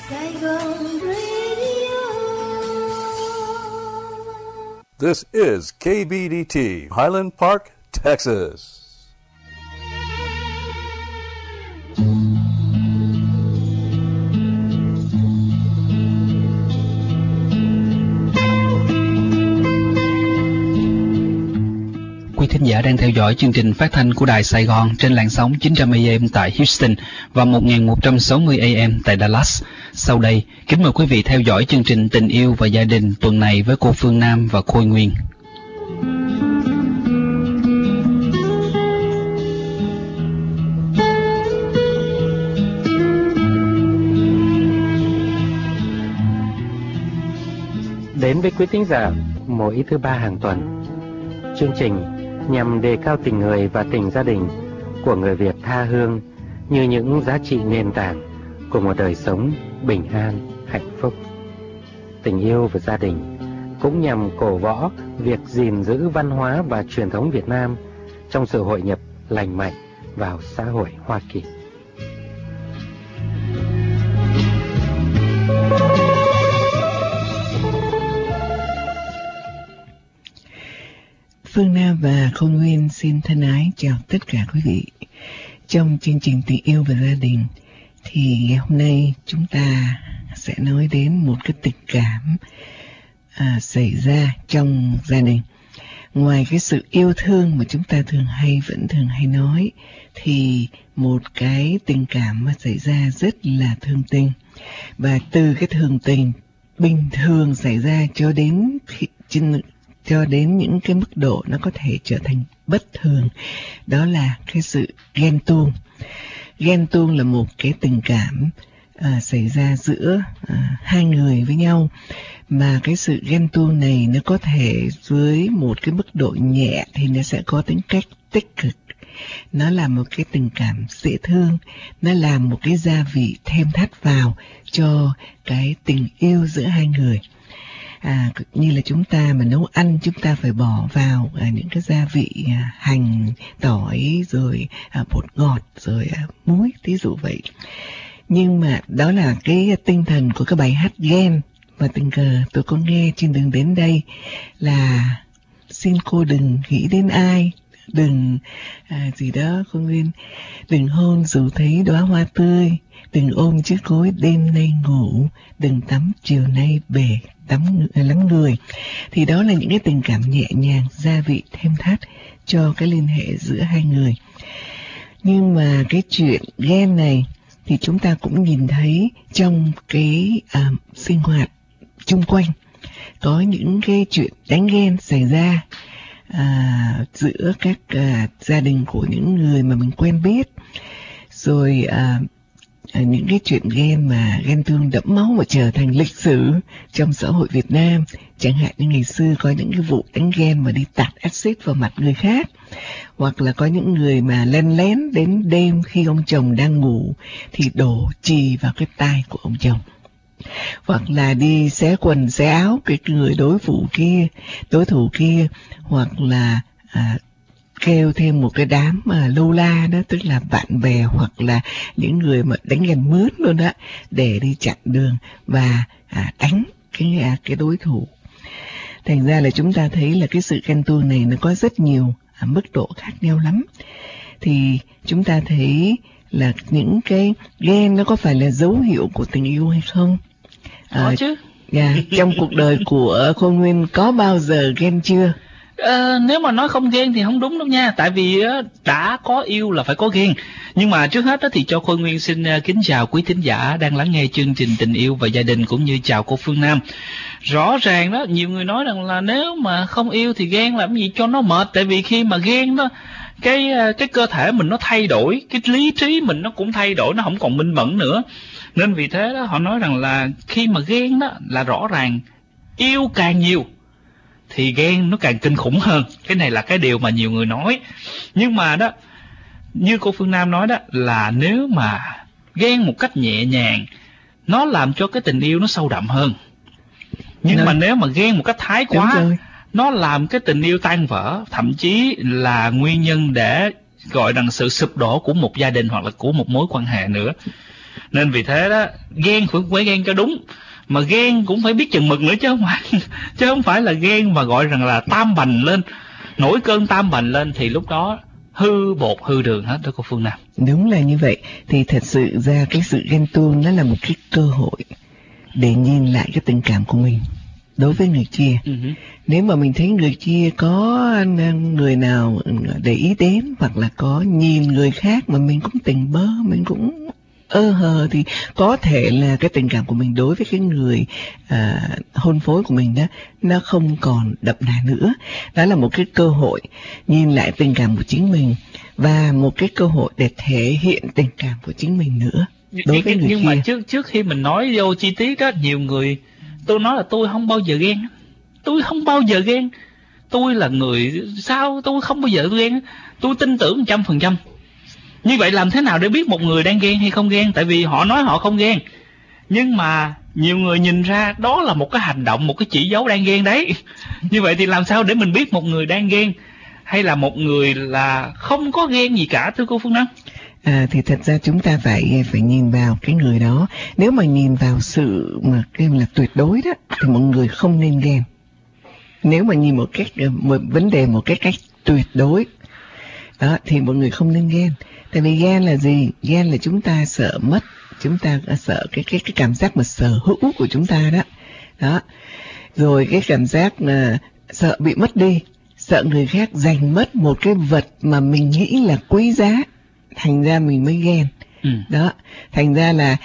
Saigon Radio. This is KBDT, Highland Park, Texas. Quý thính giả đang theo dõi chương trình phát thanh của Đài Sài Gòn trên làn sóng 900 AM tại Houston và 1160 AM tại Dallas. Sau đây, kính mời quý vị theo dõi chương trình Tình yêu và gia đình tuần này với cô Phương Nam và Khôi Nguyên. Đến với quý thính giả mỗi thứ ba hàng tuần, chương trình nhằm đề cao tình người và tình gia đình của người Việt tha hương như những giá trị nền tảng của một đời sống bình an, hạnh phúc. Tình yêu và gia đình cũng nhằm cổ võ việc gìn giữ văn hóa và truyền thống Việt Nam trong sự hội nhập lành mạnh vào xã hội Hoa Kỳ. Phương Nam và Khôi Nguyên xin thân ái chào tất cả quý vị. Trong chương trình Tình yêu và gia đình thì ngày hôm nay chúng ta sẽ nói đến một cái tình cảm xảy ra trong gia đình. Ngoài cái sự yêu thương mà chúng ta vẫn thường hay nói, thì một cái tình cảm mà xảy ra rất là thương tình. Và từ cái thường tình bình thường xảy ra cho đến những cái mức độ nó có thể trở thành bất thường, đó là cái sự ghen tuông. Ghen tuông là một cái tình cảm xảy ra giữa hai người với nhau, mà cái sự ghen tuông này nó có thể với một cái mức độ nhẹ thì nó sẽ có tính cách tích cực. Nó là một cái tình cảm dễ thương, nó là một cái gia vị thêm thắt vào cho cái tình yêu giữa hai người. Như là chúng ta mà nấu ăn, chúng ta phải bỏ vào những cái gia vị hành, tỏi, rồi bột ngọt, rồi muối, ví dụ vậy. Nhưng mà đó là cái tinh thần của cái bài hát Ghen. Và tình cờ tôi có nghe trên đường đến đây là xin cô đừng nghĩ đến ai, đừng gì đó Khôi Nguyên, đừng hôn dù thấy đóa hoa tươi, đừng ôm chiếc gối đêm nay ngủ, đừng tắm chiều nay bể lắm người. Thì đó là những cái tình cảm nhẹ nhàng, gia vị thêm thắt cho cái liên hệ giữa hai người. Nhưng mà cái chuyện ghen này thì chúng ta cũng nhìn thấy trong cái sinh hoạt chung quanh. Có những cái chuyện đánh ghen xảy ra giữa các gia đình của những người mà mình quen biết. Rồi những cái chuyện ghen mà ghen tuông đẫm máu mà trở thành lịch sử trong xã hội Việt Nam. Chẳng hạn như ngày xưa có những cái vụ đánh ghen mà đi tạt axit vào mặt người khác, hoặc là có những người mà len lén đến đêm khi ông chồng đang ngủ thì đổ chì vào cái tai của ông chồng, hoặc là đi xé quần xé áo cái người đối thủ kia, hoặc là kêu thêm một cái đám lâu la đó, tức là bạn bè hoặc là những người mà đánh ghen mướn luôn đó, để đi chặn đường và đánh cái đối thủ. Thành ra là chúng ta thấy là cái sự ghen tuông này nó có rất nhiều mức độ khác nhau lắm. Thì chúng ta thấy là những cái ghen nó có phải là dấu hiệu của tình yêu hay không? Có chứ. Trong cuộc đời của Khôi Nguyên có bao giờ ghen chưa? Nếu mà nói không ghen thì không đúng đâu nha. Tại vì đã có yêu là phải có ghen. Nhưng mà trước hết thì cho Khôi Nguyên xin kính chào quý thính giả đang lắng nghe chương trình Tình yêu và gia đình, cũng như chào cô Phương Nam. Rõ ràng đó, nhiều người nói rằng là nếu mà không yêu thì ghen làm gì cho nó mệt. Tại vì khi mà ghen đó, cái cơ thể mình nó thay đổi, cái lý trí mình nó cũng thay đổi, nó không còn minh mẫn nữa. Nên vì thế đó, họ nói rằng là khi mà ghen đó là rõ ràng yêu càng nhiều thì ghen nó càng kinh khủng hơn. Cái này là cái điều mà nhiều người nói. Nhưng mà đó, như cô Phương Nam nói đó, là nếu mà ghen một cách nhẹ nhàng, nó làm cho cái tình yêu nó sâu đậm hơn. Nhưng mà nếu mà ghen một cách thái quá, nó làm cái tình yêu tan vỡ, thậm chí là nguyên nhân để gọi rằng sự sụp đổ của một gia đình hoặc là của một mối quan hệ nữa. Nên vì thế đó, ghen cũng phải ghen cho đúng, mà ghen cũng phải biết chừng mực nữa chứ không phải là ghen mà gọi rằng là tam bành lên, nổi cơn tam bành lên thì lúc đó hư bột hư đường hết đó cô Phương Nam. Đúng là như vậy. Thì thật sự ra cái sự ghen tuông nó là một cái cơ hội để nhìn lại cái tình cảm của mình đối với người kia. Nếu mà mình thấy người kia có người nào để ý đến, hoặc là có nhìn người khác mà mình cũng tỉnh bơ, mình cũng hờ, thì có thể là cái tình cảm của mình đối với cái người hôn phối của mình đó, nó không còn đậm đà nữa. Đó là một cái cơ hội nhìn lại tình cảm của chính mình, và một cái cơ hội để thể hiện tình cảm của chính mình nữa đối với người nhưng kia. Mà trước khi mình nói vô chi tiết đó, nhiều người tôi nói là tôi không bao giờ ghen. Tôi không bao giờ ghen. Tôi là người sao tôi không bao giờ tôi ghen. Tôi tin tưởng 100%. Như vậy làm thế nào để biết một người đang ghen hay không ghen? Tại vì họ nói họ không ghen, nhưng mà nhiều người nhìn ra đó là một cái hành động, một cái chỉ dấu đang ghen đấy. Như vậy thì làm sao để mình biết một người đang ghen hay là một người là không có ghen gì cả, thưa cô Phương Nam? Thì thật ra chúng ta phải nhìn vào cái người đó. Nếu mà nhìn vào sự mà kêu là tuyệt đối đó, thì mọi người không nên ghen. Nếu mà nhìn một vấn đề một cái cách tuyệt đối đó, thì mọi người không nên ghen. Tại vì ghen là gì? Ghen là chúng ta sợ mất, chúng ta sợ cái cảm giác mà sở hữu của chúng ta đó. Đó. Rồi cái cảm giác là sợ bị mất đi, sợ người khác giành mất một cái vật mà mình nghĩ là quý giá, thành ra mình mới ghen. Đó, thành ra là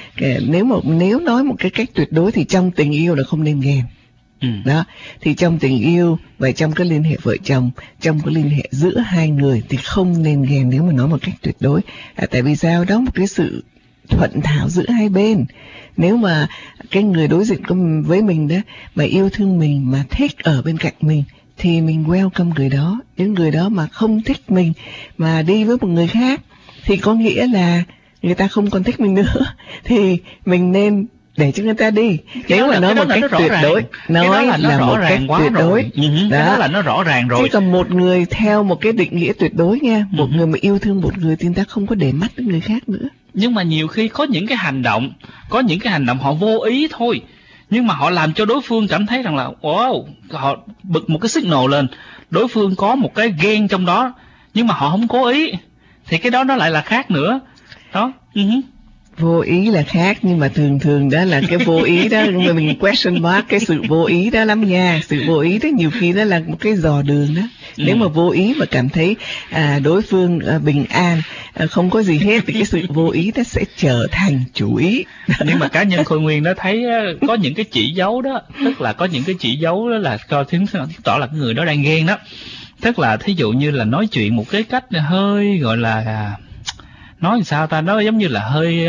nếu nói một cái cách tuyệt đối thì trong tình yêu là không nên ghen. Đó, thì trong tình yêu và trong cái liên hệ vợ chồng, trong cái liên hệ giữa hai người thì không nên ghen nếu mà nói một cách tuyệt đối. Tại vì sao? Đó một cái sự thuận thảo giữa hai bên. Nếu mà cái người đối diện với mình đó mà yêu thương mình, mà thích ở bên cạnh mình, thì mình welcome người đó. Những người đó mà không thích mình mà đi với một người khác thì có nghĩa là người ta không còn thích mình nữa, thì mình nên để cho người ta đi. Nếu mà nói một cách tuyệt đối, nói là một cách tuyệt đối, đó là nó rõ ràng rồi. Chứ còn một người theo một cái định nghĩa tuyệt đối nha, một người mà yêu thương một người thì người ta không có để mắt đến người khác nữa. Nhưng mà nhiều khi có những cái hành động họ vô ý thôi, nhưng mà họ làm cho đối phương cảm thấy rằng là wow, họ bật một cái signal lên, đối phương có một cái ghen trong đó, nhưng mà họ không cố ý, thì cái đó nó lại là khác nữa. Đó. Vô ý là khác, nhưng mà thường đó là cái vô ý đó, mà mình question mark cái sự vô ý đó lắm nha. Sự vô ý đó nhiều khi đó là một cái dò đường đó. Nếu mà vô ý mà cảm thấy đối phương bình an, không có gì hết, thì cái sự vô ý đó sẽ trở thành chủ ý. Nhưng mà cá nhân Khôi Nguyên nó thấy có những cái chỉ dấu đó, tức là có những cái chỉ dấu đó là coi chứng tỏ là cái người đó đang ghen đó. Tức là thí dụ như là nói chuyện một cái cách hơi gọi là nói làm sao ta, nó giống như là hơi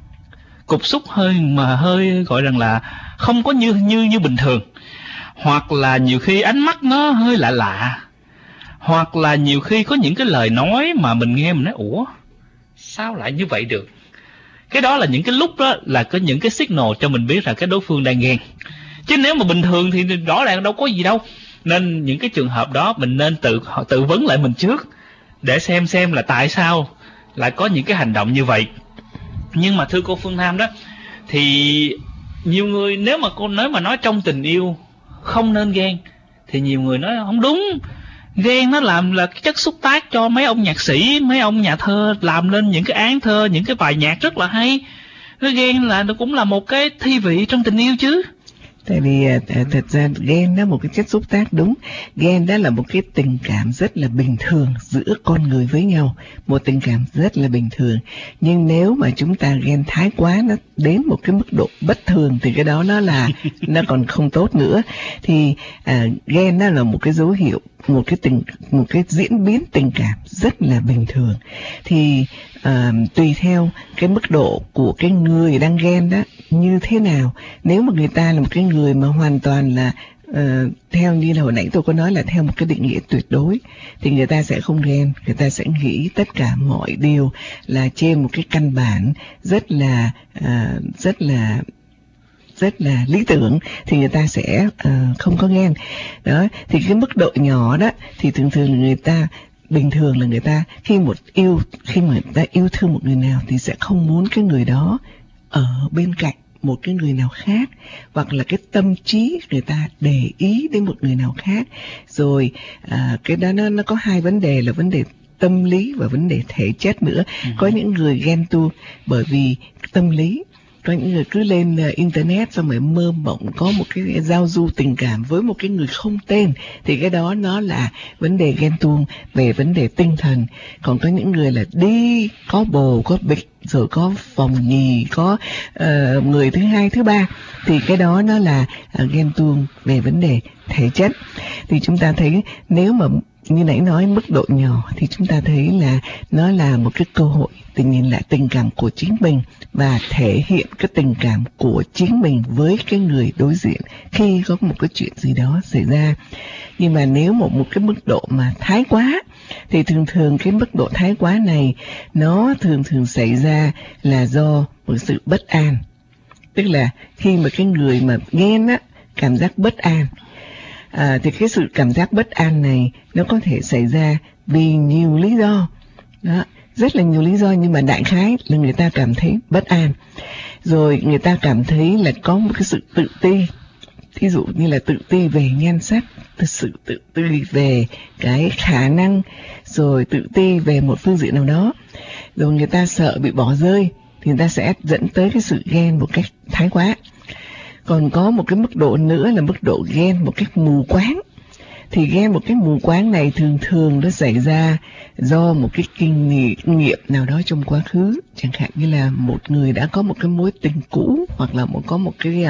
cục xúc, hơi gọi rằng là không có như bình thường, hoặc là nhiều khi ánh mắt nó hơi lạ lạ, hoặc là nhiều khi có những cái lời nói mà mình nghe mình nói ủa sao lại như vậy được. Cái đó là những cái lúc đó là có những cái signal cho mình biết là cái đối phương đang ghen. Chứ nếu mà bình thường thì rõ ràng đâu có gì đâu. Nên những cái trường hợp đó mình nên tự vấn lại mình trước để xem là tại sao lại có những cái hành động như vậy. Nhưng mà thưa cô Phương Nam đó, thì nhiều người nếu mà nói trong tình yêu không nên ghen, thì nhiều người nói không đúng. Ghen nó làm là chất xúc tác cho mấy ông nhạc sĩ, mấy ông nhà thơ làm nên những cái án thơ, những cái bài nhạc rất là hay. Nó ghen là nó cũng là một cái thi vị trong tình yêu chứ. Tại vì thật ra ghen đó một cái chất xúc tác, đúng. Ghen đó là một cái tình cảm rất là bình thường giữa con người với nhau, một tình cảm rất là bình thường. Nhưng nếu mà chúng ta ghen thái quá, nó đến một cái mức độ bất thường, thì cái đó nó còn không tốt nữa. Thì ghen đó là một cái dấu hiệu, một cái diễn biến tình cảm rất là bình thường. Thì tùy theo cái mức độ của cái người đang ghen đó như thế nào. Nếu mà người ta là một cái người mà hoàn toàn là theo như là hồi nãy tôi có nói là theo một cái định nghĩa tuyệt đối, thì người ta sẽ không ghen. Người ta sẽ nghĩ tất cả mọi điều là trên một cái căn bản rất là lý tưởng, thì người ta sẽ không có ghen. Đó, thì cái mức độ nhỏ đó thì thường người ta bình thường là người ta khi mà người ta yêu thương một người nào thì sẽ không muốn cái người đó ở bên cạnh một cái người nào khác, hoặc là cái tâm trí người ta để ý đến một người nào khác. Rồi cái đó nó có hai vấn đề là vấn đề tâm lý và vấn đề thể chất nữa. Có những người ghen tuông bởi vì tâm lý, có những người cứ lên internet xong rồi mơ mộng có một cái giao du tình cảm với một cái người không tên, thì cái đó nó là vấn đề ghen tuông về vấn đề tinh thần. Còn có những người là đi có bồ có bịch rồi có phòng nhì, có người thứ hai thứ ba, thì cái đó nó là ghen tuông về vấn đề thể chất. Thì chúng ta thấy nếu mà như nãy nói mức độ nhỏ thì chúng ta thấy là nó là một cái cơ hội để nhìn lại tình cảm của chính mình và thể hiện cái tình cảm của chính mình với cái người đối diện khi có một cái chuyện gì đó xảy ra. Nhưng mà nếu một cái mức độ mà thái quá thì thường cái mức độ thái quá này nó thường xảy ra là do một sự bất an. Tức là khi mà cái người mà ghen á, cảm giác bất an, thì cái sự cảm giác bất an này nó có thể xảy ra vì nhiều lý do đó, rất là nhiều lý do, nhưng mà đại khái là người ta cảm thấy bất an, rồi người ta cảm thấy là có một cái sự tự ti, thí dụ như là tự ti về nhan sắc, sự tự ti về cái khả năng, rồi tự ti về một phương diện nào đó, rồi người ta sợ bị bỏ rơi thì người ta sẽ dẫn tới cái sự ghen một cách thái quá. Còn có một cái mức độ nữa là mức độ ghen một cách mù quáng. Thì ghen một cái mù quáng này thường nó xảy ra do một cái kinh nghiệm nào đó trong quá khứ. Chẳng hạn như là một người đã có một cái mối tình cũ, hoặc là có một cái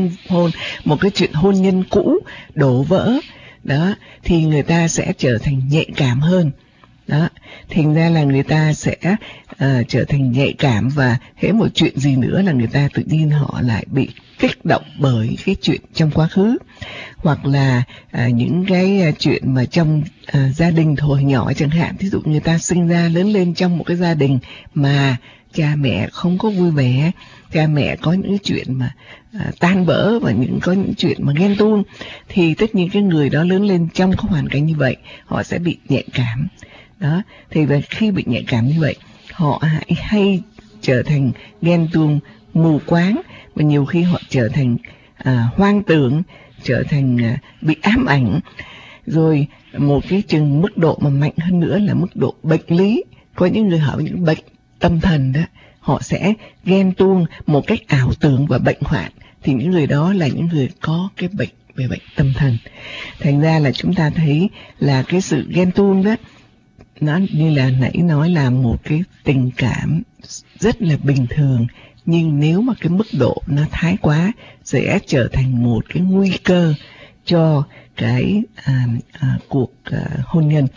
một cái chuyện hôn nhân cũ đổ vỡ đó, thì người ta sẽ trở thành nhạy cảm hơn đó. Thành ra là người ta sẽ trở thành nhạy cảm, và hễ một chuyện gì nữa là người ta tự nhiên họ lại bị kích động bởi cái chuyện trong quá khứ, hoặc là những cái chuyện mà trong gia đình hồi nhỏ chẳng hạn. Ví dụ người ta sinh ra lớn lên trong một cái gia đình mà cha mẹ không có vui vẻ, cha mẹ có những chuyện mà tan vỡ, và có những chuyện mà ghen tuông, thì tất nhiên cái người đó lớn lên trong cái hoàn cảnh như vậy họ sẽ bị nhạy cảm đó. Thì khi bị nhạy cảm như vậy họ hay trở thành ghen tuông mù quáng, và nhiều khi họ trở thành hoang tưởng, trở thành bị ám ảnh. Rồi một cái chừng mức độ mà mạnh hơn nữa là mức độ bệnh lý. Có những người họ những bệnh tâm thần đó, họ sẽ ghen tuông một cách ảo tưởng và bệnh hoạn, thì những người đó là những người có cái bệnh về bệnh tâm thần. Thành ra là chúng ta thấy là cái sự ghen tuông đó, nó như là nãy nói là một cái tình cảm rất là bình thường, nhưng nếu mà cái mức độ nó thái quá sẽ trở thành một cái nguy cơ cho cái cuộc hôn nhân.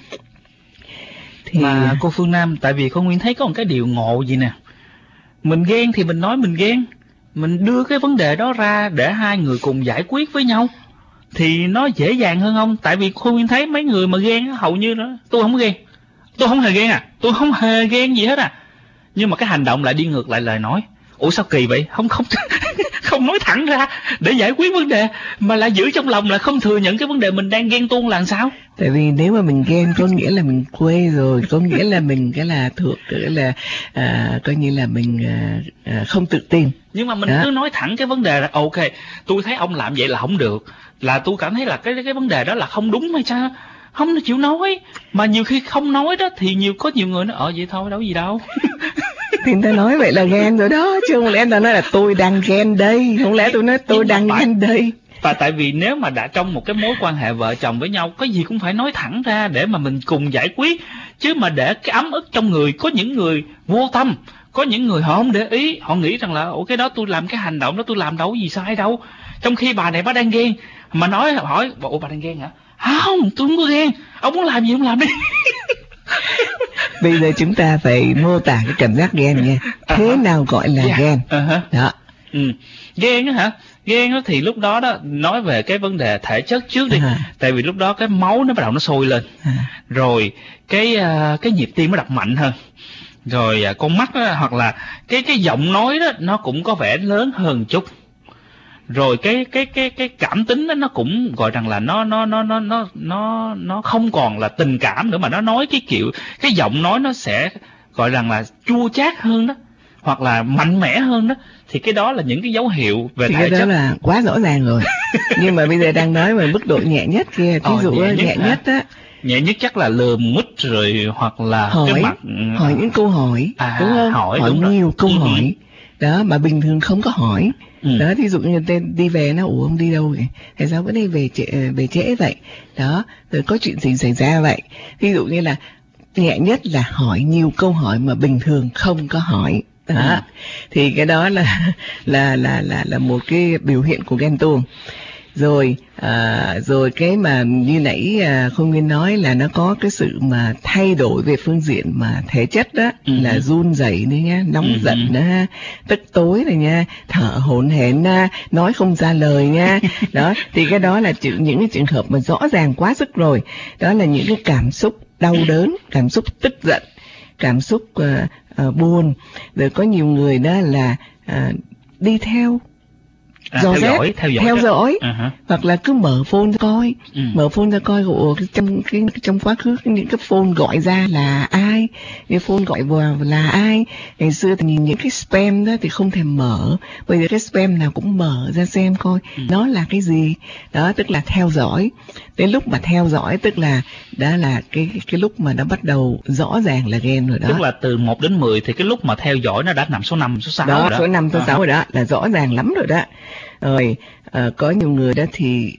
Thì mà cô Phương Nam, tại vì con Nguyên thấy có một cái điều ngộ gì nè, mình ghen thì mình nói mình ghen, mình đưa cái vấn đề đó ra để hai người cùng giải quyết với nhau thì nó dễ dàng hơn không? Tại vì cô Nguyên thấy mấy người mà ghen hầu như đó, tôi không ghen, tôi không hề ghen tôi không hề ghen gì hết nhưng mà cái hành động lại đi ngược lại lời nói. Ủa sao kỳ vậy? Không nói thẳng ra để giải quyết vấn đề, mà lại giữ trong lòng, là không thừa nhận cái vấn đề mình đang ghen tuông là sao? Tại vì nếu mà mình ghen có nghĩa là mình quê rồi, có nghĩa là mình cái là thuộc cái là coi như là mình không tự tin. Nhưng mà mình cứ nói thẳng cái vấn đề là ok, tôi thấy ông làm vậy là không được, là tôi cảm thấy là cái vấn đề đó là không đúng hay sao? Không chịu nói, mà nhiều khi không nói đó thì có nhiều người nói vậy thôi, đâu gì đâu. Thì người ta nói vậy là ghen rồi đó, chứ không lẽ người ta nói là tôi đang ghen đây, không lẽ tôi nói tôi đang ghen đây. Và tại vì nếu mà đã trong một cái mối quan hệ vợ chồng với nhau, cái gì cũng phải nói thẳng ra để mà mình cùng giải quyết, chứ mà để cái ấm ức trong người. Có những người vô tâm, có những người họ không để ý, họ nghĩ rằng là ủa cái đó tôi làm, cái hành động đó tôi làm đâu có gì sai đâu, trong khi bà này bà đang ghen, mà nói hỏi ủa bà đang ghen hả? Không, tôi không có ghen, ông muốn làm gì ông làm đi. Bây giờ chúng ta phải mô tả cái cảm giác ghen nha. Thế nào gọi là ghen? Đó. Ghen á hả? Ghen á thì lúc đó nói về cái vấn đề thể chất trước đi. Tại vì lúc đó cái máu nó bắt đầu nó sôi lên. Rồi cái nhịp tim nó đập mạnh hơn. Rồi con mắt đó, hoặc là cái giọng nói đó nó cũng có vẻ lớn hơn chút. Rồi cái cảm tính đó nó cũng gọi rằng là nó không còn là tình cảm nữa, mà nó nói cái giọng nói nó sẽ gọi rằng là chua chát hơn đó. hoặc là mạnh mẽ hơn đó, thì cái đó là những cái dấu hiệu về thì thể cái đó chất. là quá rõ ràng rồi. Nhưng mà bây giờ đang nói về mức độ nhẹ nhất kia, thí dụ nhẹ nhất á, nhẹ nhất chắc là lườm mít rồi, hoặc là hỏi, cái mặt hỏi những câu hỏi, đúng không? hỏi nhiều câu hỏi đó mà bình thường không có hỏi. Đó, thí dụ như tên đi về nó ủa ông đi đâu vậy? Tại sao bữa nay về trễ vậy? Đó, rồi có chuyện gì xảy ra vậy? Thí dụ như là nhẹ nhất là hỏi nhiều câu hỏi mà bình thường không có hỏi. Đó. Thì cái đó là một cái biểu hiện của ghen tuông. Rồi rồi cái mà như nãy Khôi Nguyên nói là nó có cái sự mà thay đổi về phương diện mà thể chất đó, là run rẩy đấy nhá, nóng giận đó ha, tức tối này nha, thở hổn hển nói không ra lời nha. Đó, thì cái đó là những cái trường hợp mà rõ ràng quá sức rồi. Đó là những cái cảm xúc đau đớn, cảm xúc tức giận, cảm xúc buồn. Rồi có nhiều người đó là đi theo theo dõi hoặc là cứ mở phone ra coi, mở phone ra coi trong quá khứ những cái phone gọi ra là ai, cái phone gọi vào là ai. Ngày xưa thì nhìn những cái spam đó thì không thèm mở, bây giờ cái spam nào cũng mở ra xem coi nó là cái gì. Đó, tức là theo dõi. Đến lúc mà theo dõi tức là đó là cái lúc mà nó bắt đầu rõ ràng là ghen rồi đó. Tức là từ 1 đến 10 thì cái lúc mà theo dõi nó đã nằm số 5, số 6 đó, rồi đó. Số 5, số 6 rồi đó, là rõ ràng lắm rồi đó. Rồi có nhiều người đó thì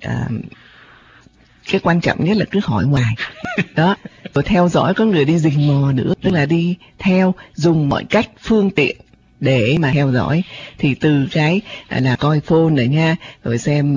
cái quan trọng nhất là cứ hỏi hoài. Đó, rồi theo dõi, có người đi rình mò nữa, tức là đi theo, dùng mọi cách phương tiện để mà theo dõi. Thì từ cái là coi phone rồi nha, rồi xem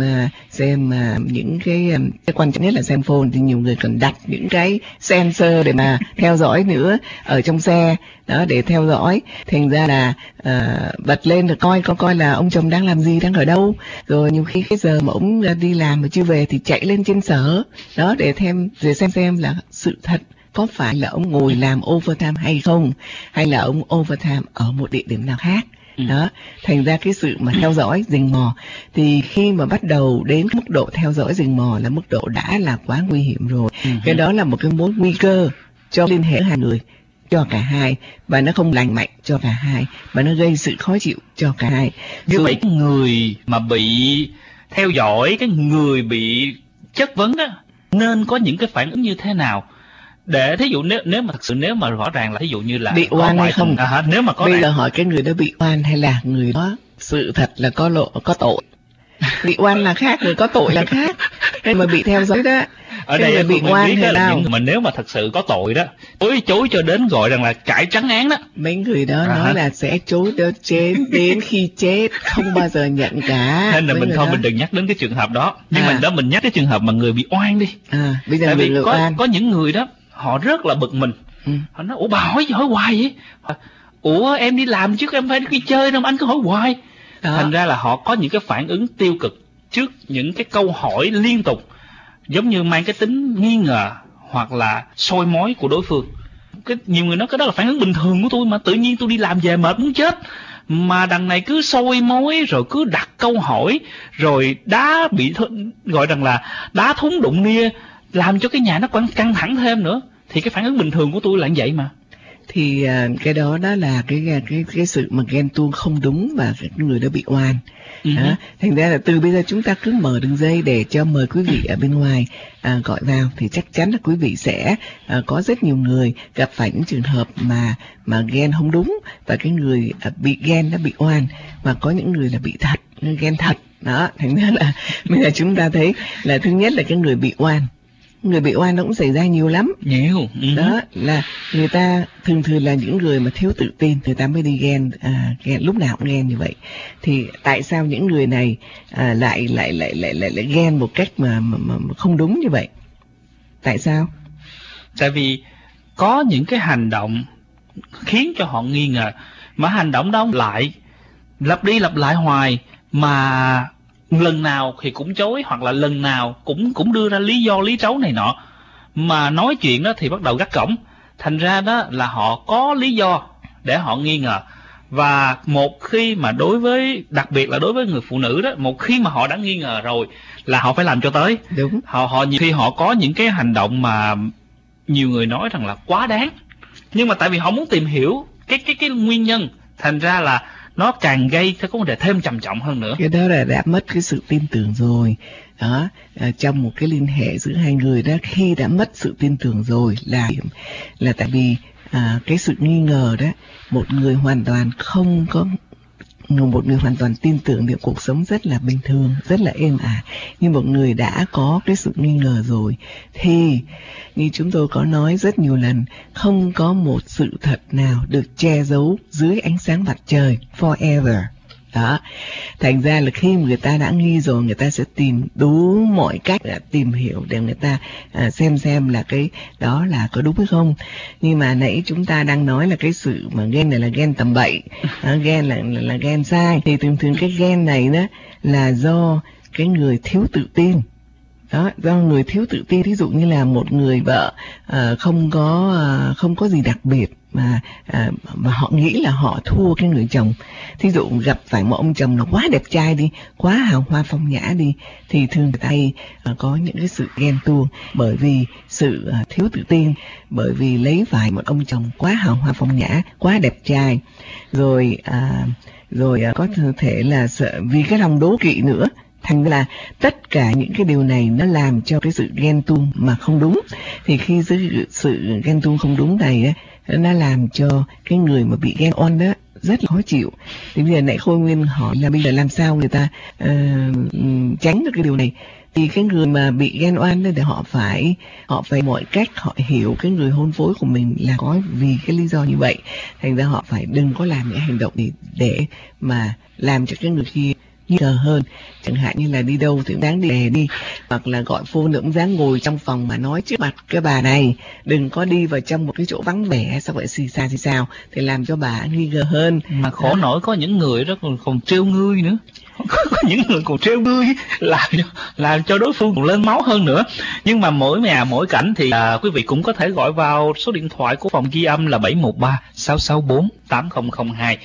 những cái quan trọng nhất là xem phone, thì nhiều người còn đặt những cái sensor để mà theo dõi nữa ở trong xe đó, để theo dõi. Thành ra là bật lên rồi coi là ông chồng đang làm gì, đang ở đâu. Rồi nhiều khi cái giờ mà ông đi làm mà chưa về thì chạy lên trên sở đó để xem là sự thật có phải là ông ngồi làm overtime hay không, hay là ông overtime ở một địa điểm nào khác. Đó, thành ra cái sự mà theo dõi rình mò, thì khi mà bắt đầu đến mức độ theo dõi rình mò là mức độ đã là quá nguy hiểm rồi. Cái đó là một cái mối nguy cơ cho liên hệ hai người, cho cả hai, và nó không lành mạnh cho cả hai, và nó gây sự khó chịu cho cả hai. Như vậy người mà bị theo dõi, cái người bị chất vấn đó, nên có những cái phản ứng như thế nào? Để thí dụ nếu mà thật sự, nếu mà rõ ràng là thí dụ như là bị oan hay không, nếu mà có bây giờ hỏi cái người đó bị oan hay là người đó sự thật là có tội. Bị oan là khác, người có tội là khác. Nên mà bị theo dõi đó, ở cái đây người bị oan hay nào? Mà nếu mà thật sự có tội đó, chối cho đến gọi rằng là cải trắng án đó, mấy người đó nói là sẽ chối đến khi chết, không bao giờ nhận cả. Nên là mình đừng nhắc đến cái trường hợp đó. Nhưng mà mình nhắc cái trường hợp mà người bị oan đi. Bây giờ tại vì có những người đó họ rất là bực mình. Họ nói ủa bà hỏi hoài vậy, ủa em đi làm chứ em phải đi chơi đâu mà anh cứ hỏi hoài. Thành ra là họ có những cái phản ứng tiêu cực trước những cái câu hỏi liên tục, giống như mang cái tính nghi ngờ hoặc là soi mói của đối phương. Nhiều người nói cái đó là phản ứng bình thường của tôi mà, tự nhiên tôi đi làm về mệt muốn chết, mà đằng này cứ soi mói rồi cứ đặt câu hỏi, rồi gọi rằng là đá thúng đụng nia, làm cho cái nhà nó còn căng thẳng thêm nữa. Thì cái phản ứng bình thường của tôi là như vậy mà. Thì cái đó là cái sự mà ghen tuông không đúng và cái người đó bị oan. Đó. Thành ra là từ bây giờ chúng ta cứ mở đường dây để cho mời quý vị ở bên ngoài gọi vào, thì chắc chắn là quý vị sẽ có rất nhiều người gặp phải những trường hợp mà ghen không đúng, và cái người bị ghen đã bị oan, và có những người là bị ghen thật. Đó, thành ra là bây giờ chúng ta thấy là thứ nhất là cái người bị oan. Người bị oan nó cũng xảy ra nhiều lắm. Nhiều. Đó là người ta thường là những người mà thiếu tự tin, người ta mới đi ghen lúc nào cũng ghen như vậy. Thì tại sao những người này lại ghen một cách mà không đúng như vậy? Tại sao? Tại vì có những cái hành động khiến cho họ nghi ngờ, mà hành động đó lại lặp đi lặp lại hoài, mà lần nào thì cũng chối, hoặc là lần nào cũng đưa ra lý do lý trấu này nọ, mà nói chuyện đó thì bắt đầu gắt gỏng. Thành ra đó là họ có lý do để họ nghi ngờ. Và một khi mà đặc biệt là đối với người phụ nữ đó, một khi mà họ đã nghi ngờ rồi là họ phải làm cho tới. Đúng. Họ nhiều khi họ có những cái hành động mà nhiều người nói rằng là quá đáng, nhưng mà tại vì họ muốn tìm hiểu cái nguyên nhân thành ra là nó càng gây cái vấn đề thêm trầm trọng hơn nữa. Cái đó là đã mất cái sự tin tưởng rồi đó. Trong một cái liên hệ giữa hai người đó, khi đã mất sự tin tưởng rồi là tại vì cái sự nghi ngờ đó, một người hoàn toàn tin tưởng thì cuộc sống rất là bình thường, rất là êm ả. Nhưng một người đã có cái sự nghi ngờ rồi thì như chúng tôi có nói rất nhiều lần, không có một sự thật nào được che giấu dưới ánh sáng mặt trời forever. Đó, thành ra là khi người ta đã nghi rồi, người ta sẽ tìm đủ mọi cách để tìm hiểu để người ta xem là cái đó là có đúng hay không. Nhưng mà nãy chúng ta đang nói là cái sự mà ghen này là ghen tầm bậy, ghen là ghen sai, thì thường cái ghen này đó là do cái người thiếu tự tin. Đó, do người thiếu tự tin, ví dụ như là một người vợ không có gì đặc biệt mà họ nghĩ là họ thua cái người chồng. Thí dụ gặp phải một ông chồng là quá đẹp trai đi, quá hào hoa phong nhã đi, thì thường người ta có những cái sự ghen tuông bởi vì sự thiếu tự tin, bởi vì lấy phải một ông chồng quá hào hoa phong nhã, quá đẹp trai, rồi có thể là sợ vì cái lòng đố kỵ nữa. Thành ra là tất cả những cái điều này nó làm cho cái sự ghen tuông mà không đúng. Thì khi sự ghen tuông không đúng này á, nó làm cho cái người mà bị ghen oan đó rất là khó chịu. Thì bây giờ nãy Khôi Nguyên hỏi là bây giờ làm sao người ta tránh được cái điều này. Thì cái người mà bị ghen oan đó, để họ phải mọi cách họ hiểu cái người hôn phối của mình là có vì cái lý do như vậy. Thành ra họ phải đừng có làm những hành động để mà làm cho cái người kia nghi ngờ hơn. Chẳng hạn như là đi đâu thì dáng đi, hoặc là gọi phone nữa dáng ngồi trong phòng mà nói trước mặt cái bà này, đừng có đi vào trong một cái chỗ vắng vẻ sao vậy xì xào thì làm cho bà nghi ngờ hơn. Mà khổ nổi có những người đó còn trêu ngươi nữa. Có những người còn trêu ngươi làm cho đối phương còn lên máu hơn nữa. Nhưng mà mỗi nhà mỗi cảnh thì quý vị cũng có thể gọi vào số điện thoại của phòng ghi âm là 713-664-8002,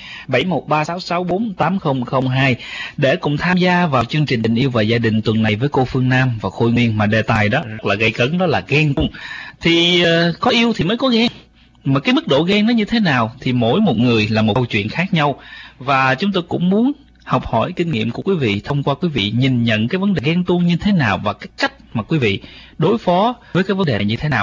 713-664-8002 để cùng tham gia vào chương trình Tình Yêu và Gia Đình tuần này với cô Phương Nam và Khôi Nguyên. Mà đề tài đó rất là gay cấn, đó là ghen tuông. Thì có yêu thì mới có ghen, mà cái mức độ ghen nó như thế nào thì mỗi một người là một câu chuyện khác nhau. Và chúng tôi cũng muốn học hỏi kinh nghiệm của quý vị thông qua quý vị nhìn nhận cái vấn đề ghen tuông như thế nào và cái cách mà quý vị đối phó với cái vấn đề này như thế nào.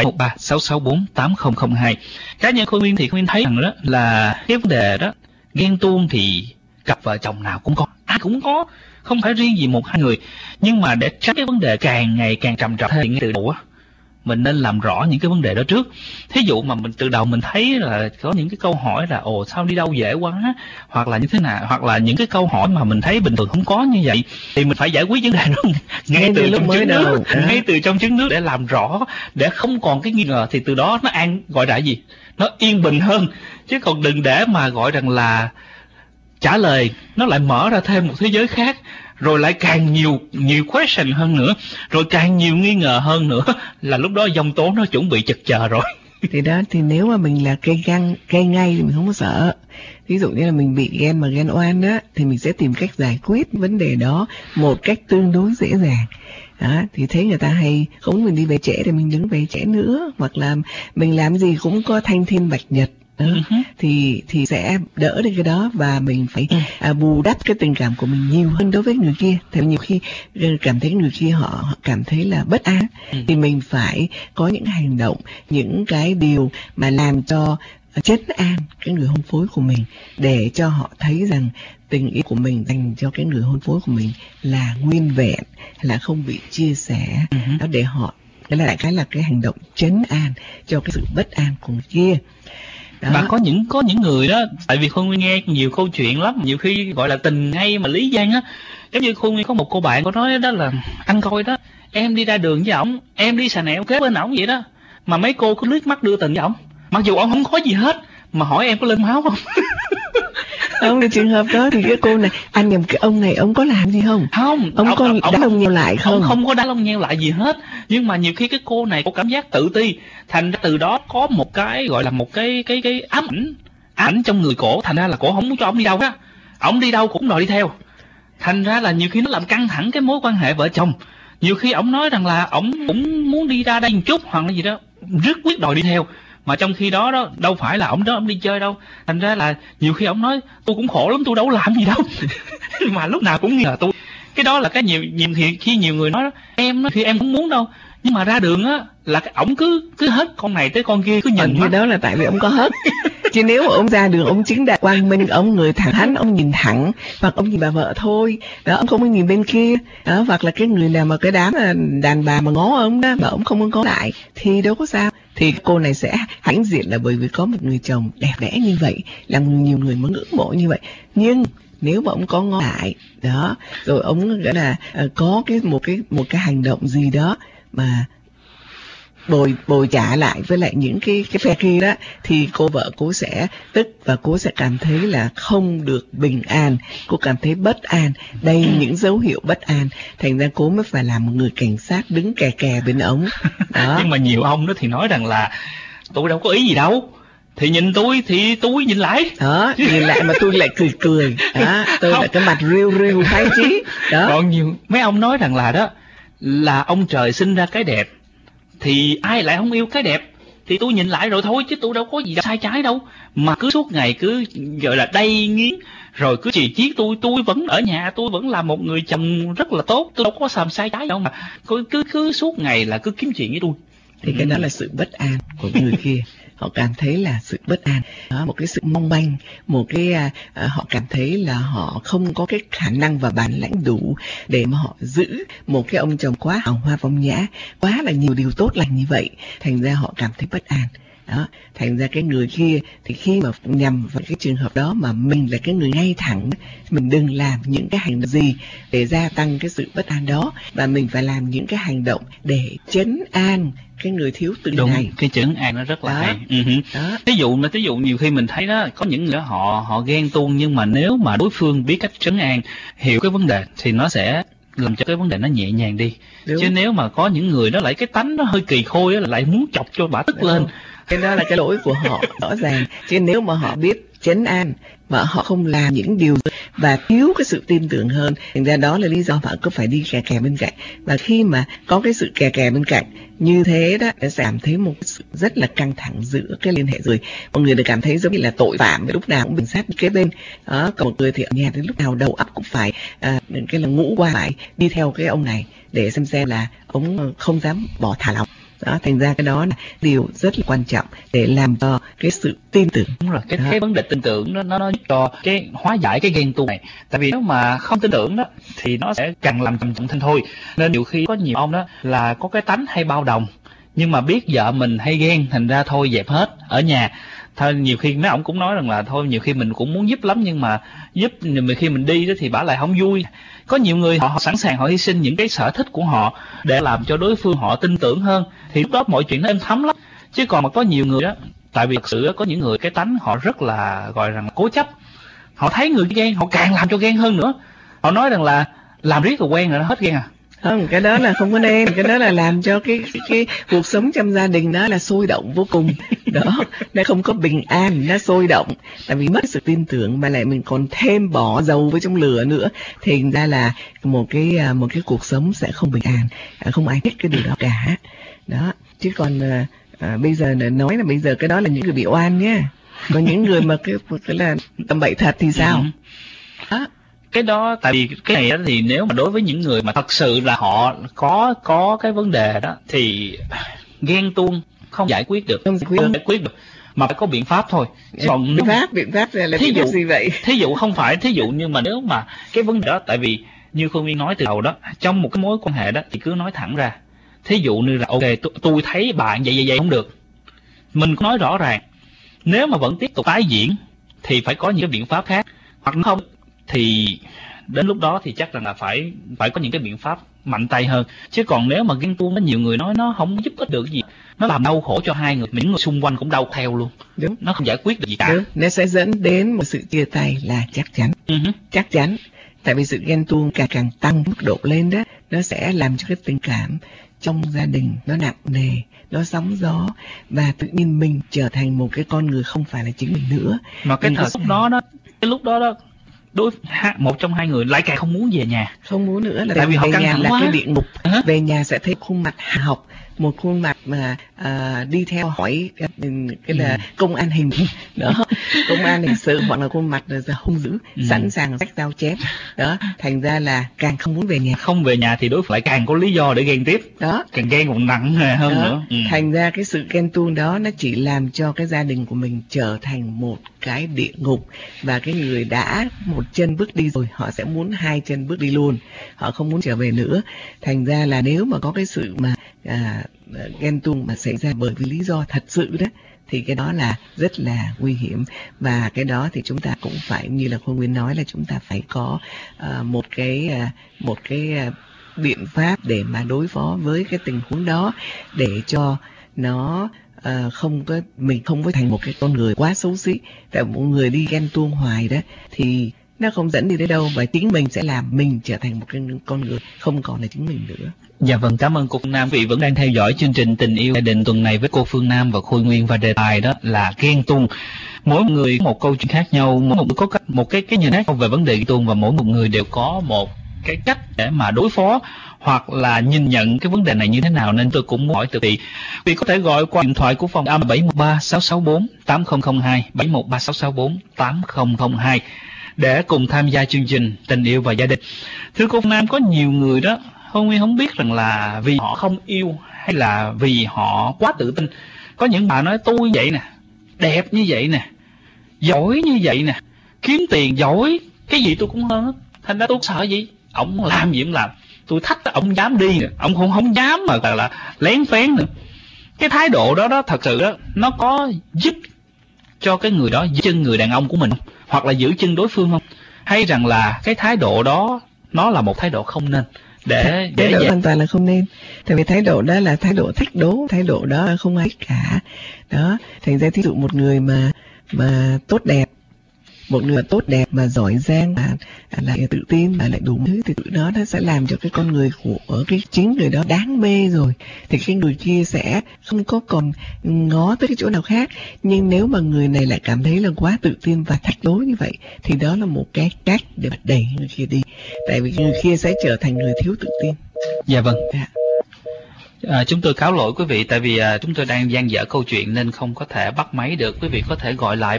713-664-8002. Cá nhân Khôi Nguyên thì Khôi Nguyên thấy rằng đó là cái vấn đề đó ghen tuông thì cặp vợ chồng nào cũng có, ai cũng có, không phải riêng gì một hai người. Nhưng mà để tránh cái vấn đề càng ngày càng trầm trọng thì ngay từ đầu á, mình nên làm rõ những cái vấn đề đó trước. Thí dụ mà mình từ đầu mình thấy là có những cái câu hỏi là ồ sao đi đâu dễ quá, hoặc là như thế nào, hoặc là những cái câu hỏi mà mình thấy bình thường không có như vậy, thì mình phải giải quyết vấn đề đó ngay từ lúc mới đầu, ngay từ trong trứng nước để làm rõ, để không còn cái nghi ngờ, thì từ đó nó gọi là gì, nó yên bình hơn. Chứ còn đừng để mà gọi rằng là trả lời nó lại mở ra thêm một thế giới khác, rồi lại càng nhiều question hơn nữa, rồi càng nhiều nghi ngờ hơn nữa, là lúc đó dông tố nó chuẩn bị chật chờ rồi. Thì đó, thì nếu mà mình là cây ngay thì mình không có sợ. Ví dụ như là mình bị ghen mà ghen oan á, thì mình sẽ tìm cách giải quyết vấn đề đó một cách tương đối dễ dàng. Đó, thì thấy người ta hay không mình đi về trễ thì mình đứng về trễ nữa, hoặc là mình làm gì cũng có thanh thiên bạch nhật. Thì sẽ đỡ được cái đó, và mình phải bù đắp cái tình cảm của mình nhiều hơn đối với người kia. Thì nhiều khi cảm thấy người kia họ cảm thấy là bất an, thì mình phải có những hành động, những cái điều mà làm cho trấn an cái người hôn phối của mình, để cho họ thấy rằng tình yêu của mình dành cho cái người hôn phối của mình là nguyên vẹn, là không bị chia sẻ. Đó, để họ cái là cái hành động trấn an cho cái sự bất an của người kia. Đó. Mà có những người đó, tại vì Khôi Nguyên nghe nhiều câu chuyện lắm, nhiều khi gọi là tình ngay mà lý gian á. Giống như Khôi Nguyên có một cô bạn có nói đó là anh coi đó, em đi ra đường với ổng, em đi xà nẹo kế bên ổng vậy đó, mà mấy cô cứ liếc mắt đưa tình với ổng, mặc dù ổng không có gì hết, mà hỏi em có lên máu không. Ông trường hợp đó thì cái cô này, anh nhầm cái ông này ông có làm gì không? Không, ông có đá lông nheo lại không? Ông không có đá lông nheo lại gì hết. Nhưng mà nhiều khi cái cô này có cảm giác tự ti, thành ra từ đó có một cái gọi là một cái ám ảnh trong người cổ, thành ra là cổ không muốn cho ông đi đâu á. Ông đi đâu cũng đòi đi theo. Thành ra là nhiều khi nó làm căng thẳng cái mối quan hệ vợ chồng. Nhiều khi ổng nói rằng là ổng cũng muốn đi ra đây một chút hoặc là gì đó, rất quyết đòi đi theo. Mà trong khi đó đó đâu phải là ổng đi chơi đâu, thành ra là nhiều khi ổng nói tôi cũng khổ lắm, tôi đâu có làm gì đâu mà lúc nào cũng ngờ tôi. Cái đó là cái nhiều khi nhiều người nói em thì em cũng muốn đâu, nhưng mà ra đường á là cái ổng cứ hết con này tới con kia, cứ nhìn cái đó là tại vì ông có hết. Chứ nếu mà ông ra đường ông chính đại quang minh, ông người thẳng thắn, ông nhìn thẳng, hoặc ông nhìn bà vợ thôi đó, ông không có nhìn bên kia đó, hoặc là cái người nào mà cái đám đàn bà mà ngó ông đó mà ông không có lại thì đâu có sao. Thì cô này sẽ hãnh diện là bởi vì có một người chồng đẹp đẽ như vậy, làm nhiều người mới ngưỡng mộ như vậy. Nhưng nếu mà ông có ngó lại đó, rồi ông gọi là có một cái hành động gì đó mà bồi trả lại với lại những cái phe kia đó, thì cô vợ cô sẽ tức và cô sẽ cảm thấy là không được bình an, cô cảm thấy bất an, đây những dấu hiệu bất an, thành ra cô mới phải làm một người cảnh sát đứng kè kè bên ống đó. Nhưng mà nhiều ông đó thì nói rằng là tôi đâu có ý gì đâu, thì nhìn tôi thì tôi nhìn lại đó, nhìn lại mà tôi lại cười đó, tôi là cái mặt riu khoái chí đó. Còn nhiều mấy ông nói rằng là đó là ông trời sinh ra cái đẹp thì ai lại không yêu cái đẹp, thì tôi nhìn lại rồi thôi chứ tôi đâu có gì sai trái đâu, mà cứ suốt ngày cứ gọi là đay nghiến rồi cứ chì chiết tôi vẫn ở nhà, tôi vẫn là một người chồng rất là tốt, tôi đâu có làm sai trái đâu, mà cứ suốt ngày là cứ kiếm chuyện với tôi. Thì cái đó là sự bất an của người kia, họ cảm thấy là sự bất an đó, một cái sự mong manh, một cái họ cảm thấy là họ không có cái khả năng và bản lãnh đủ để mà họ giữ một cái ông chồng quá hào hoa phong nhã, quá là nhiều điều tốt lành như vậy, thành ra họ cảm thấy bất an đó. Thành ra cái người kia thì khi mà nhằm vào cái trường hợp đó mà mình là cái người ngay thẳng, mình đừng làm những cái hành động gì để gia tăng cái sự bất an đó, và mình phải làm những cái hành động để trấn an cái người thiếu tự đúng, này. cái trấn an nó rất là đó. hay. Đó. Ví dụ nhiều khi mình thấy đó, có những người họ ghen tuông, nhưng mà nếu mà đối phương biết cách trấn an, hiểu cái vấn đề thì nó sẽ làm cho cái vấn đề nó nhẹ nhàng đi. Đúng. Chứ nếu mà có những người đó lại cái tánh nó hơi kỳ khôi á, lại muốn chọc cho bà tức đúng lên. Cái đó là cái lỗi của họ rõ ràng. Chứ nếu mà họ biết trấn an mà họ không làm những điều và thiếu cái sự tin tưởng hơn, thành ra đó là lý do họ cứ phải đi kè kè bên cạnh. Và khi mà có cái sự kè kè bên cạnh như thế đó, sẽ cảm thấy một sự rất là căng thẳng giữa cái liên hệ, rồi một người được cảm thấy giống như là tội phạm, lúc nào cũng bình sát kế bên đó, còn một người thì ở nhà đến lúc nào đầu óc cũng phải cái là ngủ qua lại đi theo cái ông này để xem là ông không dám bỏ thả lỏng. Đó, thành ra cái đó là điều rất là quan trọng để làm cho cái sự tin tưởng. Đúng rồi, cái vấn đề tin tưởng nó giúp cho cái hóa giải cái ghen tuông này. Tại vì nếu mà không tin tưởng đó thì nó sẽ càng làm trầm trọng thêm thôi. Nên nhiều khi có nhiều ông đó là có cái tánh hay bao đồng, nhưng mà biết vợ mình hay ghen, thành ra thôi dẹp hết ở nhà. Thôi nhiều khi mấy ông cũng nói rằng là thôi nhiều khi mình cũng muốn giúp lắm, nhưng mà giúp khi mình đi đó thì bả lại không vui. Có nhiều người họ sẵn sàng họ hy sinh những cái sở thích của họ để làm cho đối phương họ tin tưởng hơn, thì lúc đó mọi chuyện nó êm thấm lắm. Chứ còn mà có nhiều người đó, tại vì thực sự có những người cái tánh họ rất là gọi rằng cố chấp, họ thấy người ghen họ càng làm cho ghen hơn nữa. Họ nói rằng là làm riết rồi quen rồi nó hết ghen à. Không, cái đó là không có nên, cái đó là làm cho cái cuộc sống trong gia đình đó là sôi động vô cùng đó, nó không có bình an, nó sôi động, tại vì mất sự tin tưởng mà lại mình còn thêm bỏ dầu với trong lửa nữa, thì ra là một cái cuộc sống sẽ không bình an, không ai thích cái điều đó cả đó. Chứ còn bây giờ nói là bây giờ cái đó là những người bị oan nhé, còn những người mà cái là tầm bậy thật thì sao đó. Cái đó tại vì cái này đó thì nếu mà đối với những người mà thật sự là họ có cái vấn đề đó thì ghen tuông không giải quyết được, không giải quyết được mà phải có biện pháp thôi. Còn biện pháp là thí dụ gì vậy? Thí dụ không phải thí dụ, nhưng mà nếu mà cái vấn đề đó, tại vì như Phương Nguyên nói từ đầu đó, trong một cái mối quan hệ đó thì cứ nói thẳng ra. Thí dụ như là ok, tôi thấy bạn vậy không được, mình có nói rõ ràng. Nếu mà vẫn tiếp tục tái diễn thì phải có những cái biện pháp khác, hoặc không thì đến lúc đó thì chắc rằng là phải có những cái biện pháp mạnh tay hơn. Chứ còn nếu mà ghen tuông, nhiều người nói nó không giúp ích được gì, nó làm đau khổ cho hai người, những người xung quanh cũng đau theo luôn. Đúng. Nó không giải quyết được gì cả. Đúng. Nó sẽ dẫn đến một sự chia tay là chắc chắn. Chắc chắn. Tại vì sự ghen tuông càng tăng mức độ lên đó, nó sẽ làm cho cái tình cảm trong gia đình nó nặng nề, nó sóng gió, và tự nhiên mình trở thành một cái con người không phải là chính mình nữa. Mà cái thời lúc đó đó một trong hai người lại càng không muốn về nhà, không muốn nữa, là tại vì họ về căng nhà thẳng là quá. cái địa ngục. Về nhà sẽ thấy khuôn mặt hạ học, một khuôn mặt mà đi theo hỏi cái là công an hình đó, công an hình sự, hoặc là khuôn mặt là hung dữ, sẵn sàng xách dao chém đó, thành ra là càng không muốn về nhà. Không về nhà thì đối phương lại càng có lý do để ghen tiếp đó, càng ghen còn nặng hơn đó. Nữa. Thành ra cái sự ghen tuông đó nó chỉ làm cho cái gia đình của mình trở thành một cái địa ngục, và cái người đã một chân bước đi rồi họ sẽ muốn hai chân bước đi luôn, họ không muốn trở về nữa. Thành ra là nếu mà có cái sự mà ghen tuông mà xảy ra bởi vì lý do thật sự đó, thì cái đó là rất là nguy hiểm. Và cái đó thì chúng ta cũng phải, như là Khôi Nguyên nói, là chúng ta phải có một cái biện pháp để mà đối phó với cái tình huống đó, để cho nó mình không có thành một cái con người quá xấu xí. Tại một người đi ghen tuông hoài đó thì nó không dẫn đi đến đâu, và chính mình sẽ làm mình trở thành một cái con người không còn là chính mình nữa. Dạ vâng, cảm ơn cô Phương Nam. Quý vị vẫn đang theo dõi chương trình Tình Yêu Gia Đình tuần này với cô Phương Nam và Khôi Nguyên, và đề tài đó là ghen tuông. Mỗi người có một câu chuyện khác nhau, mỗi người có một cái nhìn khác nhau về vấn đề ghen tuông, và mỗi một người đều có một cái cách để mà đối phó hoặc là nhìn nhận cái vấn đề này như thế nào. Nên tôi cũng muốn hỏi từ vị có thể gọi qua điện thoại của phòng 713-664-8002 713-664-8002 để cùng tham gia chương trình Tình Yêu và Gia Đình. Thưa cô Nam, có nhiều người đó Hương Nguyên không biết rằng là vì họ không yêu hay là vì họ quá tự tin. Có những bà nói tôi vậy nè, đẹp như vậy nè, giỏi như vậy nè, kiếm tiền giỏi, cái gì tôi cũng hơn hết. Thành ra tôi sợ gì, ổng làm gì cũng làm. Tôi thách ổng dám đi nè, ổng không dám mà là lén phén nữa. Cái thái độ đó thật sự đó, nó có giúp cho cái người đó giữ chân người đàn ông của mình không? Hoặc là giữ chân đối phương không? Hay rằng là cái thái độ đó nó là một thái độ không nên? Thái độ hoàn toàn là không nên. Tại vì thái độ đó là thái độ thách đố, thái độ đó không ai cả đó. Thành ra thí dụ một người mà tốt đẹp, một người tốt đẹp mà giỏi giang mà lại tự tin mà lại đúng thứ, thì tự đó nó sẽ làm cho cái con người của cái chính người đó đáng mê rồi, thì cái người kia sẽ không có còn ngó tới cái chỗ nào khác. Nhưng nếu mà người này lại cảm thấy là quá tự tin và thách đố như vậy, thì đó là một cái cách để đẩy người kia đi, tại vì người kia sẽ trở thành người thiếu tự tin. Dạ vâng. Chúng tôi cáo lỗi quý vị, tại vì chúng tôi đang dang dở câu chuyện nên không có thể bắt máy được. Quý vị có thể gọi lại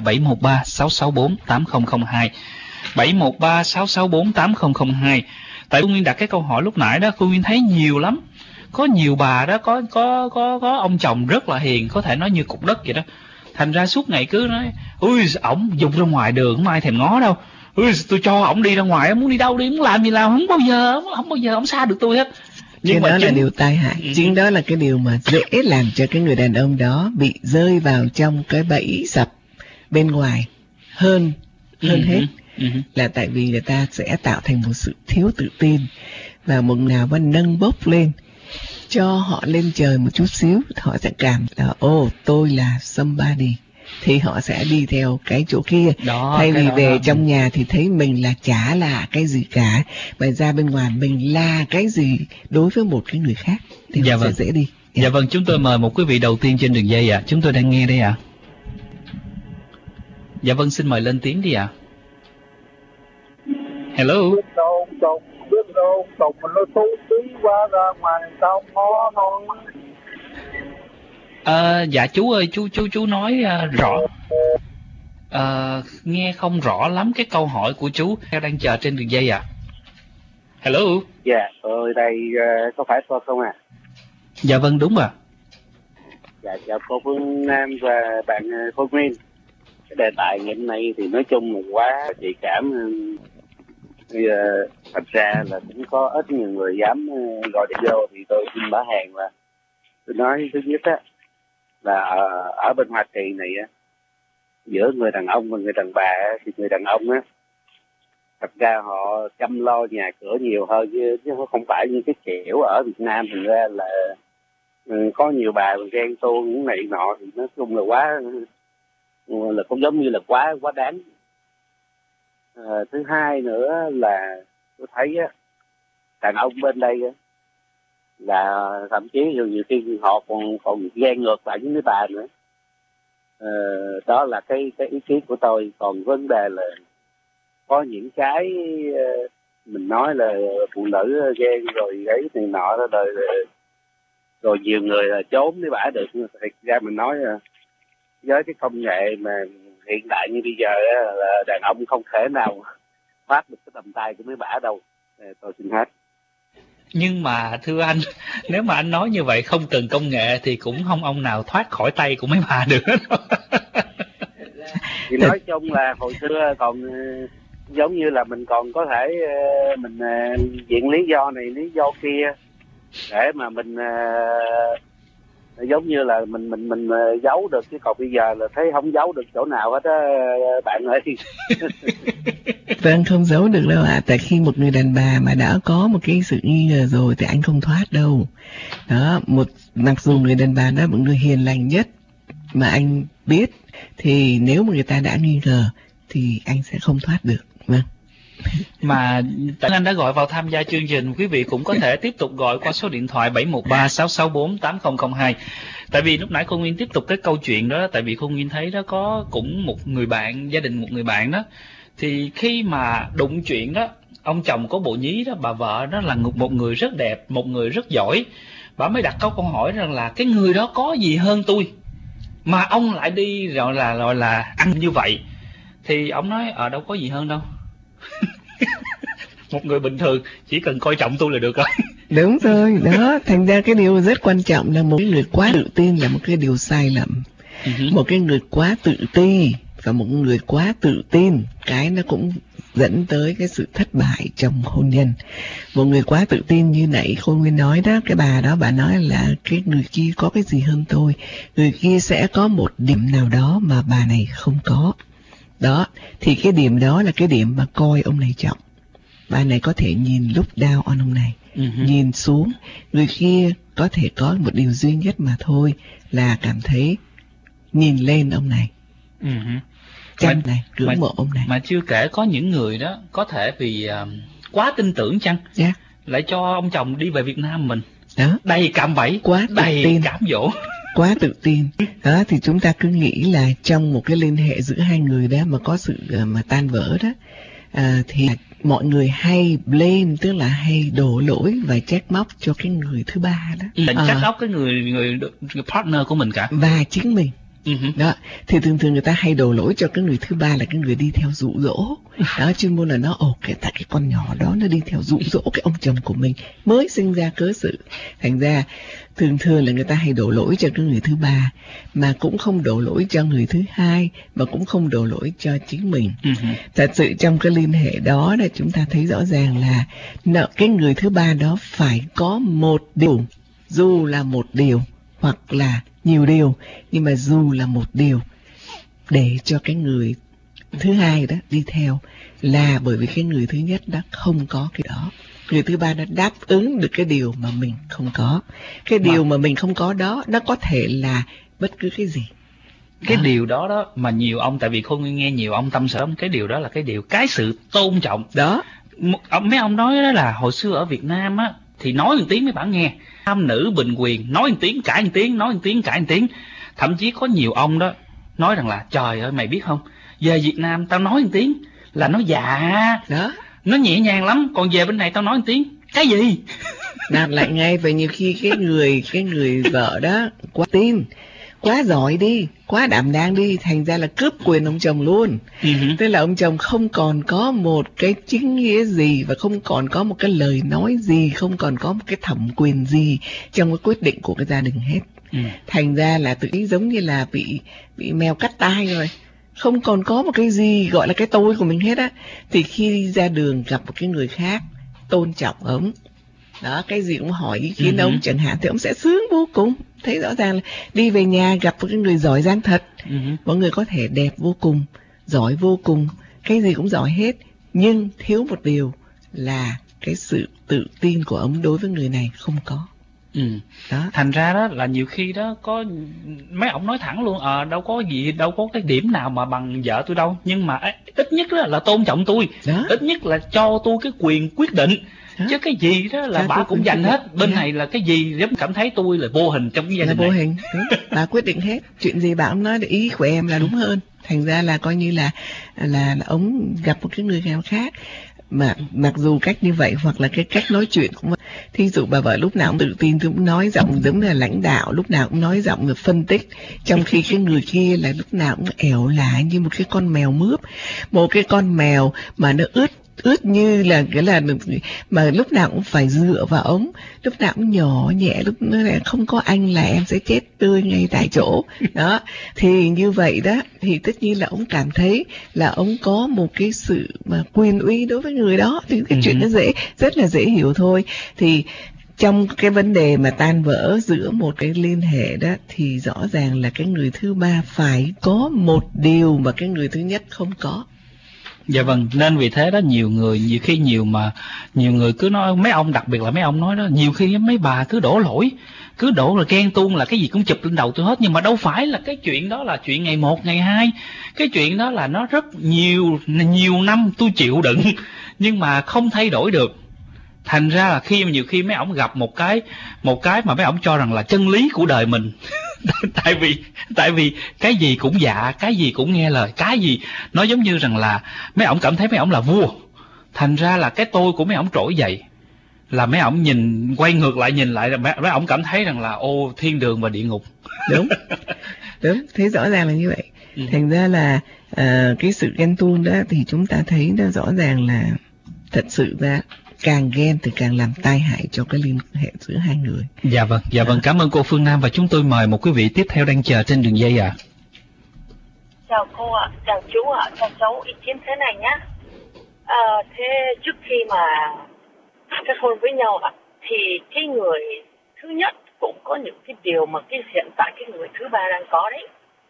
713-664-8002 713-664-8002. Tại cô Nguyên đặt cái câu hỏi lúc nãy đó, cô Nguyên thấy nhiều lắm. Có nhiều bà đó có ông chồng rất là hiền, có thể nói như cục đất vậy đó. Thành ra suốt ngày cứ nói ui ổng dùng ra ngoài đường không ai thèm ngó đâu. Ui tôi cho ổng đi ra ngoài, muốn đi đâu đi, muốn làm gì làm, không bao giờ ổng xa được tôi hết. Nhưng đó là điều tai hại. Chính đó là cái điều mà dễ làm cho cái người đàn ông đó bị rơi vào trong cái bẫy sập bên ngoài hơn hết. Là tại vì người ta sẽ tạo thành một sự thiếu tự tin, và một nào mà nâng bốc lên, cho họ lên trời một chút xíu, họ sẽ cảm là tôi là somebody, thì họ sẽ đi theo cái chỗ kia đó, thay vì về trong nhà thì thấy mình là chả là cái gì cả, mà ra bên ngoài mình là cái gì đối với một cái người khác thì họ sẽ dễ đi. Dạ vâng, chúng tôi mời một quý vị đầu tiên trên đường dây ạ. Chúng tôi đang nghe đây ạ. Dạ vâng, xin mời lên tiếng đi ạ. Hello. Biết đâu mình nó xấu xí quá ra ngoài tao ngó non. Dạ chú ơi, chú nói rõ. Nghe không rõ lắm cái câu hỏi của chú, theo đang chờ trên đường dây ạ. Hello. Dạ, đây có phải tôi không ạ? Dạ vâng, đúng ạ. Dạ, chào cô Phương Nam và bạn Khôi Nguyên. Cái đề tài ngày hôm nay thì nói chung là quá nhạy cảm, thật ra là cũng có ít nhiều người dám gọi điện vô, thì tôi xin mở hàng là tôi nói thứ nhất á là ở bên Hoa Kỳ này á, giữa người đàn ông và người đàn bà á, thì người đàn ông á thật ra họ chăm lo nhà cửa nhiều hơn, chứ không phải như cái kiểu ở Việt Nam. Thành ra là có nhiều bà ghen tuông những này nọ thì nói chung là quá là cũng giống như là quá đáng. Thứ hai nữa là tôi thấy á, đàn ông bên đây á, là thậm chí nhiều khi họ còn ghen ngược lại với mấy bà nữa. Đó là cái ý kiến của tôi. Còn vấn đề là có những cái mình nói là phụ nữ ghen rồi ấy này nọ rồi Rồi nhiều người là trốn với bả được. Thật ra mình nói với cái công nghệ mà hiện đại như bây giờ là đàn ông không thể nào thoát được cái tầm tay của mấy bả đâu. Tôi xin hết. Nhưng mà thưa anh, nếu mà anh nói như vậy không cần công nghệ thì cũng không ông nào thoát khỏi tay của mấy bà được hết. Thì nói chung là hồi xưa còn giống như là mình còn có thể mình viện lý do này lý do kia để mà mình giống như là mình giấu được, chứ còn bây giờ là thấy không giấu được chỗ nào hết á bạn ơi. Vâng, không giấu được đâu ạ. Tại khi một người đàn bà mà đã có một cái sự nghi ngờ rồi thì anh không thoát đâu. Đó, mặc dù người đàn bà đó là một người hiền lành nhất mà anh biết, thì nếu mà người ta đã nghi ngờ thì anh sẽ không thoát được. Vâng. Mà anh đã gọi vào tham gia chương trình, quý vị cũng có thể tiếp tục gọi qua số điện thoại 713-664-8002. Tại vì lúc nãy cô Nguyên tiếp tục cái câu chuyện đó, tại vì cô Nguyên thấy đó có cũng một người bạn, gia đình một người bạn đó, thì khi mà đụng chuyện đó, ông chồng có bộ nhí đó, bà vợ đó là một người rất đẹp, một người rất giỏi, bà mới đặt câu hỏi rằng là cái người đó có gì hơn tôi mà ông lại đi gọi là ăn như vậy. Thì ông nói đâu có gì hơn đâu. Một người bình thường chỉ cần coi trọng tôi là được rồi. Đúng rồi, đó, thành ra cái điều rất quan trọng là một cái người quá tự tin là một cái điều sai lầm. Một cái người quá tự ti và một người quá tự tin, cái nó cũng dẫn tới cái sự thất bại trong hôn nhân. Một người quá tự tin như nãy cô Nguyên nói đó, cái bà đó bà nói là cái người kia có cái gì hơn tôi, người kia sẽ có một điểm nào đó mà bà này không có. Đó, thì cái điểm đó là cái điểm mà coi ông này trọng. Bà này có thể nhìn look down on ông này, nhìn xuống. Người kia có thể có một điều duy nhất mà thôi là cảm thấy nhìn lên ông này, chăng này, ngưỡng mộ ông này. Mà chưa kể có những người đó có thể vì quá tin tưởng chăng, lại cho ông chồng đi về Việt Nam mình. Đó, đầy cạm bẫy, quá đầy tin, cám dỗ. Quá tự tin. Đó, thì chúng ta cứ nghĩ là trong một cái liên hệ giữa hai người đó mà có sự mà tan vỡ đó, thì mọi người hay blame, tức là hay đổ lỗi và trách móc cho cái người thứ ba đó. Trách móc cái người partner của mình cả. Và chính mình. Đó, thì thường người ta hay đổ lỗi cho cái người thứ ba là cái người đi theo dụ dỗ. Đó, chuyên môn là nó tại cái con nhỏ đó nó đi theo dụ dỗ cái ông chồng của mình mới sinh ra cớ sự. Thành ra thường là người ta hay đổ lỗi cho cái người thứ ba, mà cũng không đổ lỗi cho người thứ hai, mà cũng không đổ lỗi cho chính mình. Thật sự trong cái liên hệ đó là chúng ta thấy rõ ràng là cái người thứ ba đó phải có một điều, dù là một điều hoặc là nhiều điều, nhưng mà dù là một điều để cho cái người thứ hai đó đi theo, là bởi vì cái người thứ nhất đó không có cái đó. Người thứ ba đã đáp ứng được cái điều mà mình không có. Cái điều mà mình không có đó, nó có thể là bất cứ cái gì. Cái điều đó mà nhiều ông, tại vì không nghe nhiều ông tâm sự, cái điều đó là cái sự tôn trọng. Đó. Mấy ông nói đó là hồi xưa ở Việt Nam á, thì nói một tiếng mấy bạn nghe, nam nữ bình quyền, nói một tiếng cãi một tiếng, nói một tiếng cãi một tiếng. Thậm chí có nhiều ông đó nói rằng là trời ơi mày biết không, về Việt Nam tao nói một tiếng là nó dạ đó, nó nhẹ nhàng lắm, còn về bên này tao nói một tiếng cái gì nạt lại ngay. Và nhiều khi cái người vợ đó quá tin, quá giỏi đi, quá đảm đang đi, thành ra là cướp quyền ông chồng luôn. Tức là ông chồng không còn có một cái chính nghĩa gì, và không còn có một cái lời nói gì, không còn có một cái thẩm quyền gì trong cái quyết định của cái gia đình hết. Thành ra là tự ý giống như là bị mèo cắt tai rồi, không còn có một cái gì gọi là cái tôi của mình hết á. Thì khi đi ra đường gặp một cái người khác, tôn trọng ông đó, cái gì cũng hỏi ý kiến ông chẳng hạn, thì ông sẽ sướng vô cùng. Thấy rõ ràng là đi về nhà gặp một cái người giỏi giang thật, một người có thể đẹp vô cùng, giỏi vô cùng, cái gì cũng giỏi hết, nhưng thiếu một điều là cái sự tự tin của ông đối với người này không có. Đó. Thành ra đó là nhiều khi đó có mấy ông nói thẳng luôn, đâu có gì, đâu có cái điểm nào mà bằng vợ tôi đâu, nhưng mà ít nhất đó là tôn trọng tôi đó. Ít nhất là cho tôi cái quyền quyết định đó. Chứ cái gì đó là bà cũng dành hết. Bên này là cái gì giống cảm thấy tôi là vô hình trong cái gia đình này. Vô hình. Bà quyết định hết. Chuyện gì bà cũng nói để ý của em là đúng hơn. Thành ra là coi như là ông gặp một cái người nào khác, mà mặc dù cách như vậy hoặc là cái cách nói chuyện cũng vậy. Thí dụ bà vợ lúc nào cũng tự tin, cũng nói giọng giống là lãnh đạo, lúc nào cũng nói giọng là phân tích, trong khi cái người kia là lúc nào cũng ẻo lả như một cái con mèo mướp, một cái con mèo mà nó ướt như là cái là mà lúc nào cũng phải dựa vào ống, lúc nào cũng nhỏ nhẹ, lúc nó là không có anh là em sẽ chết tươi ngay tại chỗ đó. Thì như vậy đó thì tất nhiên là ông cảm thấy là ông có một cái sự mà quyền uy đối với người đó, thì cái chuyện nó rất là dễ hiểu thôi. Thì trong cái vấn đề mà tan vỡ giữa một cái liên hệ đó thì rõ ràng là cái người thứ ba phải có một điều mà cái người thứ nhất không có. Dạ vâng, nên vì thế đó nhiều người cứ nói, mấy ông đặc biệt là mấy ông nói đó, nhiều khi mấy bà cứ đổ lỗi, cứ đổ là ghen tuông là cái gì cũng chụp lên đầu tôi hết, nhưng mà đâu phải là cái chuyện đó là chuyện ngày 1, ngày 2, cái chuyện đó là nó rất nhiều năm tôi chịu đựng nhưng mà không thay đổi được. Thành ra là nhiều khi mấy ổng gặp một cái mà mấy ổng cho rằng là chân lý của đời mình tại vì cái gì cũng dạ, cái gì cũng nghe lời, cái gì nó giống như rằng là mấy ổng cảm thấy mấy ổng là vua. Thành ra là cái tôi của mấy ổng trỗi dậy, là mấy ổng quay ngược lại nhìn lại, mấy ổng cảm thấy rằng là ô, thiên đường và địa ngục. Đúng, thế rõ ràng là như vậy. Thành ra là cái sự ghen tuông đó thì chúng ta thấy nó rõ ràng là thật sự ra càng ghen thì càng làm tai hại cho cái liên hệ giữa hai người. Dạ vâng, cảm ơn cô Phương Nam, và chúng tôi mời một quý vị tiếp theo đang chờ trên đường dây ạ. Chào cô ạ, chào chú ạ, cho cháu ý kiến thế này nhá. Thế trước khi mà kết hôn với nhau ạ, thì cái người thứ nhất cũng có những cái điều mà cái hiện tại cái người thứ ba đang có đấy.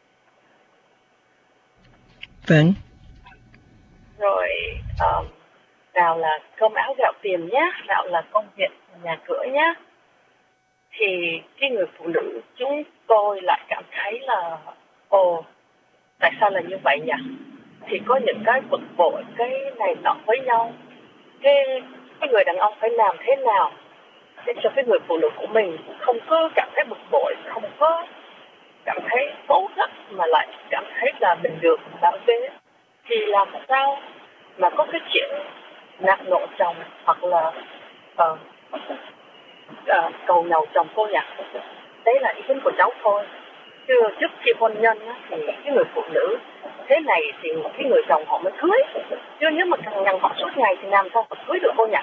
Vâng. Rồi nào là cơm áo gạo tiền nhá, nào là công việc nhà cửa nhá. Thì cái người phụ nữ chúng tôi lại cảm thấy là tại sao là như vậy nhỉ? Thì có những cái bực bội, cái này nọ với nhau. Cái người đàn ông phải làm thế nào để cho cái người phụ nữ của mình không có cảm thấy bực bội, không có cảm thấy xấu hổ mà lại cảm thấy là mình được bảo vệ. Thì làm sao mà có cái chuyện nạt nộ chồng hoặc là cầu nhàu chồng cô nhỉ? Đấy là ý kiến của cháu thôi. Chứ trước khi hôn nhân á, thì cái người phụ nữ thế này thì cái người chồng họ mới cưới. Chứ nếu mà thằng nhằng họ suốt ngày thì làm sao họ cưới được cô nhỉ?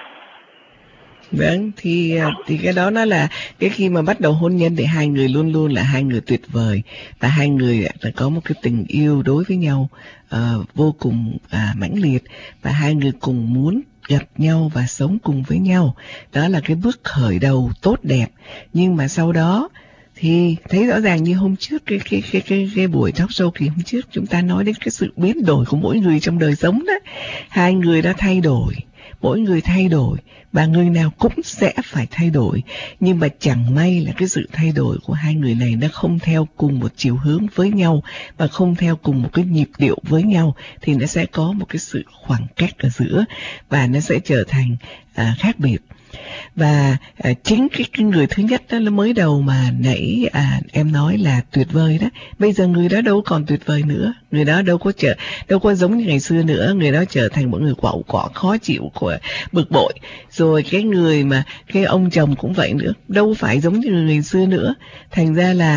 Vâng, thì cái đó nó là cái khi mà bắt đầu hôn nhân thì hai người luôn luôn là hai người tuyệt vời, và hai người đã có một cái tình yêu đối với nhau vô cùng mãnh liệt, và hai người cùng muốn gặp nhau và sống cùng với nhau. Đó là cái bước khởi đầu tốt đẹp. Nhưng mà sau đó thì thấy rõ ràng như hôm trước cái buổi talk show kỳ hôm trước chúng ta nói đến cái sự biến đổi của mỗi người trong đời sống đó. Hai người đã thay đổi, mỗi người thay đổi, và người nào cũng sẽ phải thay đổi. Nhưng mà chẳng may là cái sự thay đổi của hai người này nó không theo cùng một chiều hướng với nhau, và không theo cùng một cái nhịp điệu với nhau, thì nó sẽ có một cái sự khoảng cách ở giữa, và nó sẽ trở thành khác biệt. Và chính cái người thứ nhất đó là mới đầu mà nãy em nói là tuyệt vời đó, bây giờ người đó đâu còn tuyệt vời nữa, người đó đâu có giống như ngày xưa nữa, người đó trở thành một người quạo quọ, khó chịu, bực bội. Rồi cái người mà cái ông chồng cũng vậy nữa, đâu phải giống như người ngày xưa nữa. Thành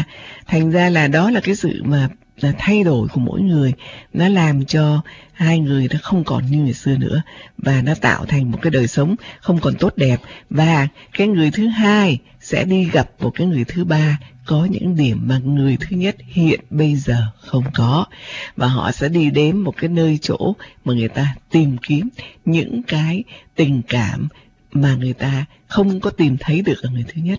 ra là đó là cái sự mà là thay đổi của mỗi người, nó làm cho hai người nó không còn như ngày xưa nữa, và nó tạo thành một cái đời sống không còn tốt đẹp. Và cái người thứ hai sẽ đi gặp một cái người thứ ba có những điểm mà người thứ nhất hiện bây giờ không có, và họ sẽ đi đến một cái nơi chỗ mà người ta tìm kiếm những cái tình cảm mà người ta không có tìm thấy được ở người thứ nhất.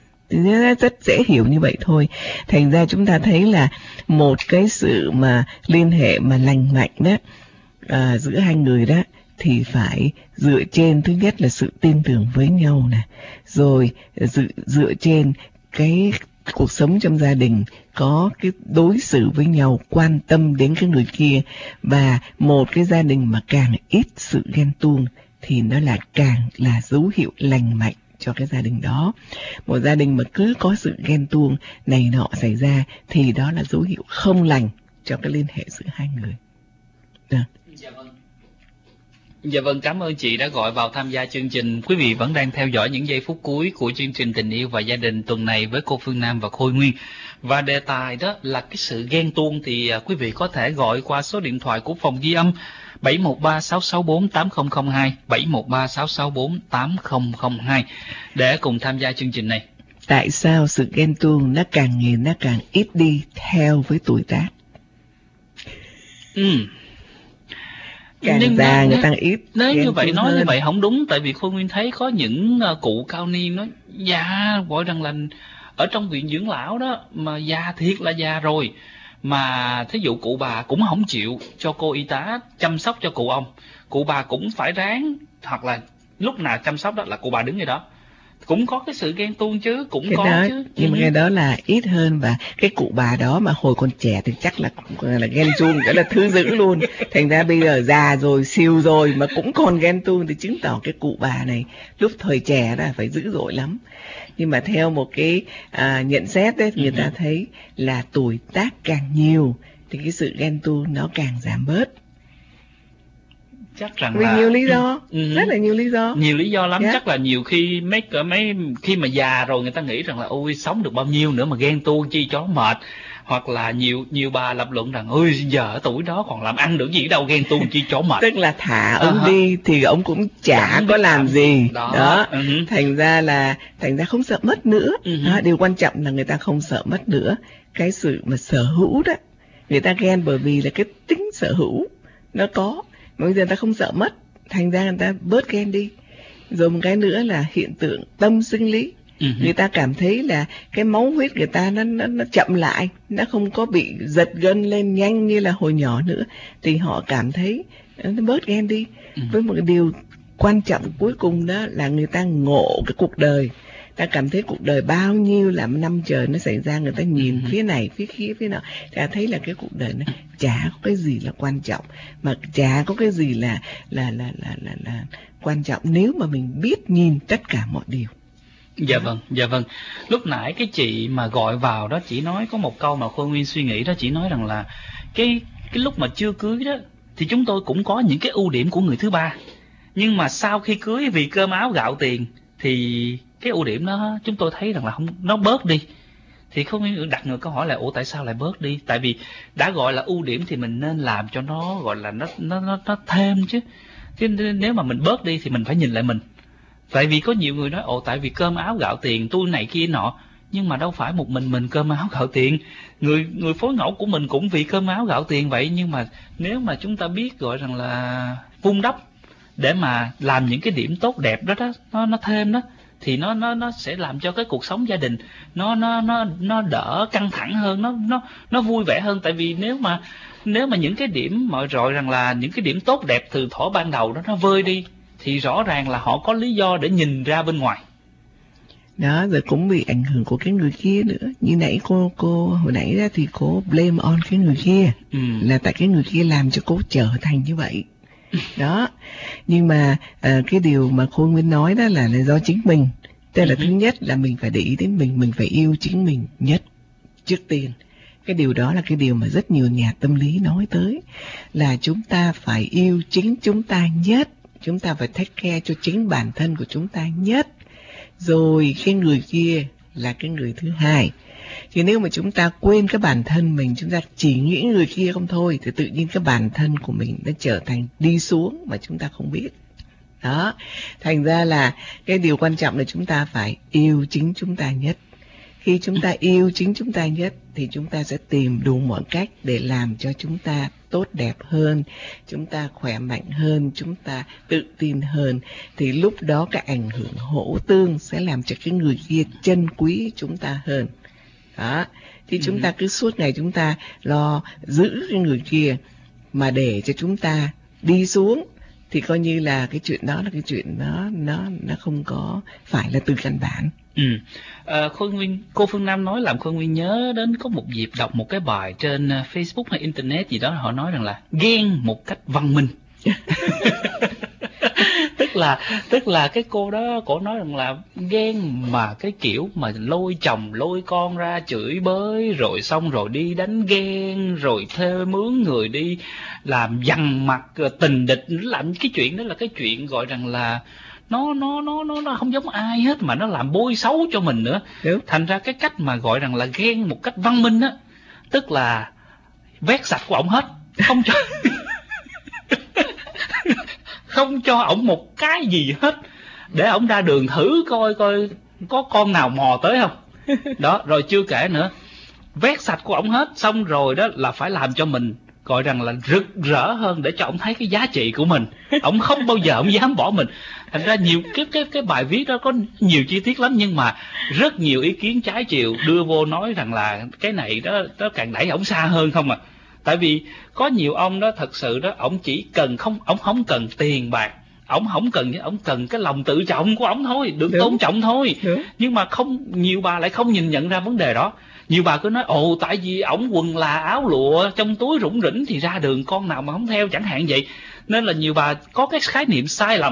Nó rất dễ hiểu như vậy thôi. Thành ra chúng ta thấy là một cái sự mà liên hệ mà lành mạnh đó giữa hai người đó thì phải dựa trên, thứ nhất là sự tin tưởng với nhau nè, rồi dựa trên cái cuộc sống trong gia đình, có cái đối xử với nhau, quan tâm đến cái người kia. Và một cái gia đình mà càng ít sự ghen tuông thì nó là càng là dấu hiệu lành mạnh cho cái gia đình đó. Một gia đình mà cứ có sự ghen tuông này nọ xảy ra thì đó là dấu hiệu không lành cho cái liên hệ giữa hai người. Được. Dạ vâng, cảm ơn chị đã gọi vào tham gia chương trình. Quý vị vẫn đang theo dõi những giây phút cuối của chương trình Tình Yêu và Gia Đình tuần này với cô Phương Nam và Khôi Nguyên. Và đề tài đó là cái sự ghen tuông, thì quý vị có thể gọi qua số điện thoại của phòng ghi âm 713-664-8002, 713-664-8002 để cùng tham gia chương trình này. Tại sao sự ghen tuông nó càng ngày nó càng ít đi theo với tuổi tác? Càng già người ta ít. Nếu như vậy nói hơn. Như vậy không đúng, tại vì Khôi Nguyên thấy có những cụ cao niên nói già, gọi rằng là ở trong viện dưỡng lão đó mà già thiệt là già rồi, mà thí dụ cụ bà cũng không chịu cho cô y tá chăm sóc cho cụ ông, cụ bà cũng phải ráng, hoặc là lúc nào chăm sóc đó là cụ bà đứng ở đó. Cũng có cái sự ghen tuông chứ, cũng cái có đó, chứ. Nhưng mà cái đó là ít hơn, và cái cụ bà đó mà hồi còn trẻ thì chắc là ghen tuông, cái là thứ dữ luôn. Thành ra bây giờ già rồi, siêu rồi mà cũng còn ghen tuông thì chứng tỏ cái cụ bà này lúc thời trẻ là phải dữ dội lắm. Nhưng mà theo một cái nhận xét đấy, người ta thấy là tuổi tác càng nhiều thì cái sự ghen tuông nó càng giảm bớt. Chắc rằng vì là nhiều lý do, rất là nhiều lý do. Nhiều lý do lắm, chắc là nhiều khi khi mà già rồi người ta nghĩ rằng là ôi sống được bao nhiêu nữa mà ghen tuông chi cho mệt. Hoặc là nhiều bà lập luận rằng ôi giờ ở tuổi đó còn làm ăn được gì đâu, ghen tuông chi cho mệt. Tức là thả ông đi thì ông cũng chả có làm gì đó. Thành ra không sợ mất nữa. Điều quan trọng là người ta không sợ mất nữa. Cái sự mà sở hữu đó, người ta ghen bởi vì là cái tính sở hữu nó có, mà bây giờ người ta không sợ mất, thành ra người ta bớt ghen đi. Rồi một cái nữa là hiện tượng tâm sinh lý. Người ta cảm thấy là cái máu huyết người ta nó chậm lại, nó không có bị giật gân lên nhanh như là hồi nhỏ nữa, thì họ cảm thấy nó bớt ghen đi. Với một cái điều quan trọng cuối cùng đó là người ta ngộ cái cuộc đời. Ta cảm thấy cuộc đời bao nhiêu là năm trời nó xảy ra, người ta nhìn phía này phía kia phía nọ, ta thấy là cái cuộc đời nó chả có cái gì là quan trọng, mà chả có cái gì là quan trọng nếu mà mình biết nhìn tất cả mọi điều. Dạ vâng. Lúc nãy cái chị mà gọi vào đó, chị nói có một câu mà Khôi Nguyên suy nghĩ đó, chị nói rằng là cái lúc mà chưa cưới đó thì chúng tôi cũng có những cái ưu điểm của người thứ ba, nhưng mà sau khi cưới vì cơm áo gạo tiền thì cái ưu điểm đó chúng tôi thấy rằng là nó bớt đi. Thì không đặt ngược câu hỏi là ủa tại sao lại bớt đi? Tại vì đã gọi là ưu điểm thì mình nên làm cho nó gọi là nó thêm chứ. Chứ nếu mà mình bớt đi thì mình phải nhìn lại mình. Tại vì có nhiều người nói ồ tại vì cơm áo gạo tiền tôi này kia nọ, nhưng mà đâu phải một mình cơm áo gạo tiền. Người phối ngẫu của mình cũng vì cơm áo gạo tiền vậy, nhưng mà nếu mà chúng ta biết gọi rằng là vun đắp để mà làm những cái điểm tốt đẹp đó nó thêm đó, thì nó sẽ làm cho cái cuộc sống gia đình nó đỡ căng thẳng hơn, nó vui vẻ hơn. Tại vì nếu mà những cái điểm mà rồi rằng là những cái điểm tốt đẹp từ thuở ban đầu đó nó vơi đi, thì rõ ràng là họ có lý do để nhìn ra bên ngoài. Đó, rồi cũng bị ảnh hưởng của cái người kia nữa. Như nãy cô hồi nãy ra thì cô blame on cái người kia, là tại cái người kia làm cho cô trở thành như vậy. Đó, nhưng mà cái điều mà Khôi Nguyên nói đó là do chính mình. Tức là thứ nhất là mình phải để ý đến mình phải yêu chính mình nhất trước tiên. Cái điều đó là cái điều mà rất nhiều nhà tâm lý nói tới, là chúng ta phải yêu chính chúng ta nhất. Chúng ta phải take care cho chính bản thân của chúng ta nhất. Rồi cái người kia là cái người thứ hai. Thì nếu mà chúng ta quên cái bản thân mình, chúng ta chỉ nghĩ người kia không thôi, thì tự nhiên cái bản thân của mình nó trở thành đi xuống mà chúng ta không biết. Đó, thành ra là cái điều quan trọng là chúng ta phải yêu chính chúng ta nhất. Khi chúng ta yêu chính chúng ta nhất thì chúng ta sẽ tìm đủ mọi cách để làm cho chúng ta tốt đẹp hơn, chúng ta khỏe mạnh hơn, chúng ta tự tin hơn. Thì lúc đó cái ảnh hưởng hỗ tương sẽ làm cho cái người kia trân quý chúng ta hơn. Đó, thì chúng ta cứ suốt ngày chúng ta lo giữ cái người kia mà để cho chúng ta đi xuống, thì coi như là cái chuyện đó là cái chuyện nó không có phải là từ căn bản. Khôi Nguyên, cô Phương Nam nói làm Khôi Nguyên nhớ đến có một dịp đọc một cái bài trên Facebook hay Internet gì đó, họ nói rằng là ghen một cách văn minh. tức là cái cô đó cổ nói rằng là ghen mà cái kiểu mà lôi chồng lôi con ra chửi bới, rồi xong rồi đi đánh ghen, rồi thuê mướn người đi làm dằn mặt tình địch, làm cái chuyện đó là cái chuyện gọi rằng là nó không giống ai hết, mà nó làm bôi xấu cho mình nữa. Đúng. Thành ra cái cách mà gọi rằng là ghen một cách văn minh á, tức là vét sạch của ổng hết, không cho không cho ổng một cái gì hết, để ổng ra đường thử coi có con nào mò tới không. Đó, rồi chưa kể nữa, vét sạch của ổng hết, xong rồi đó là phải làm cho mình gọi rằng là rực rỡ hơn để cho ổng thấy cái giá trị của mình. Ổng không bao giờ ổng dám bỏ mình. Thành ra nhiều cái bài viết đó có nhiều chi tiết lắm, nhưng mà rất nhiều ý kiến trái chiều đưa vô nói rằng là cái này đó càng đẩy ổng xa hơn không à. Tại vì có nhiều ông đó thật sự đó, ổng chỉ cần ổng không cần tiền bạc, ổng không cần, ổng cần cái lòng tự trọng của ổng thôi, được tôn trọng thôi. Nhưng mà nhiều bà lại không nhìn nhận ra vấn đề đó. Nhiều bà cứ nói tại vì ổng quần là áo lụa, trong túi rủng rỉnh thì ra đường con nào mà không theo, chẳng hạn vậy. Nên là nhiều bà có cái khái niệm sai lầm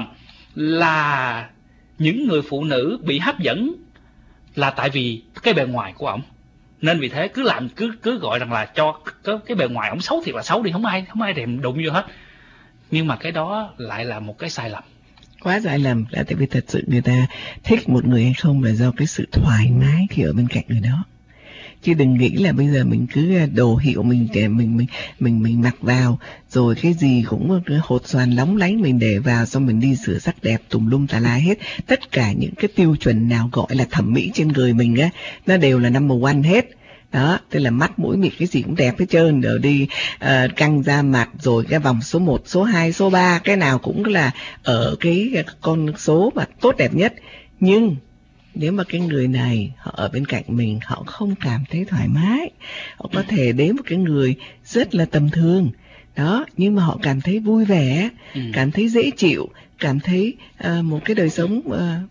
là những người phụ nữ bị hấp dẫn là tại vì cái bề ngoài của ổng, nên vì thế cứ gọi rằng là cho cái bề ngoài ổng xấu thiệt là xấu đi, không ai thèm đụng vô hết. Nhưng mà cái đó lại là một cái sai lầm, quá sai lầm. Là tại vì thật sự người ta thích một người hay không là do cái sự thoải mái khi ở bên cạnh người đó. Chứ đừng nghĩ là bây giờ mình cứ đồ hiệu mình mặc vào, rồi cái gì cũng hột xoàn lóng lánh mình để vào, xong mình đi sửa sắc đẹp tùm lum tà la hết. Tất cả những cái tiêu chuẩn nào gọi là thẩm mỹ trên người mình á, nó đều là number one hết. Đó, tức là mắt mũi miệng cái gì cũng đẹp hết trơn, rồi đi căng da mặt, rồi cái vòng số 1, số 2, số 3, cái nào cũng là ở cái con số mà tốt đẹp nhất. Nhưng nếu mà cái người này họ ở bên cạnh mình, họ không cảm thấy thoải mái, họ có thể đến một cái người rất là tầm thường đó, nhưng mà họ cảm thấy vui vẻ, cảm thấy dễ chịu, cảm thấy một cái đời sống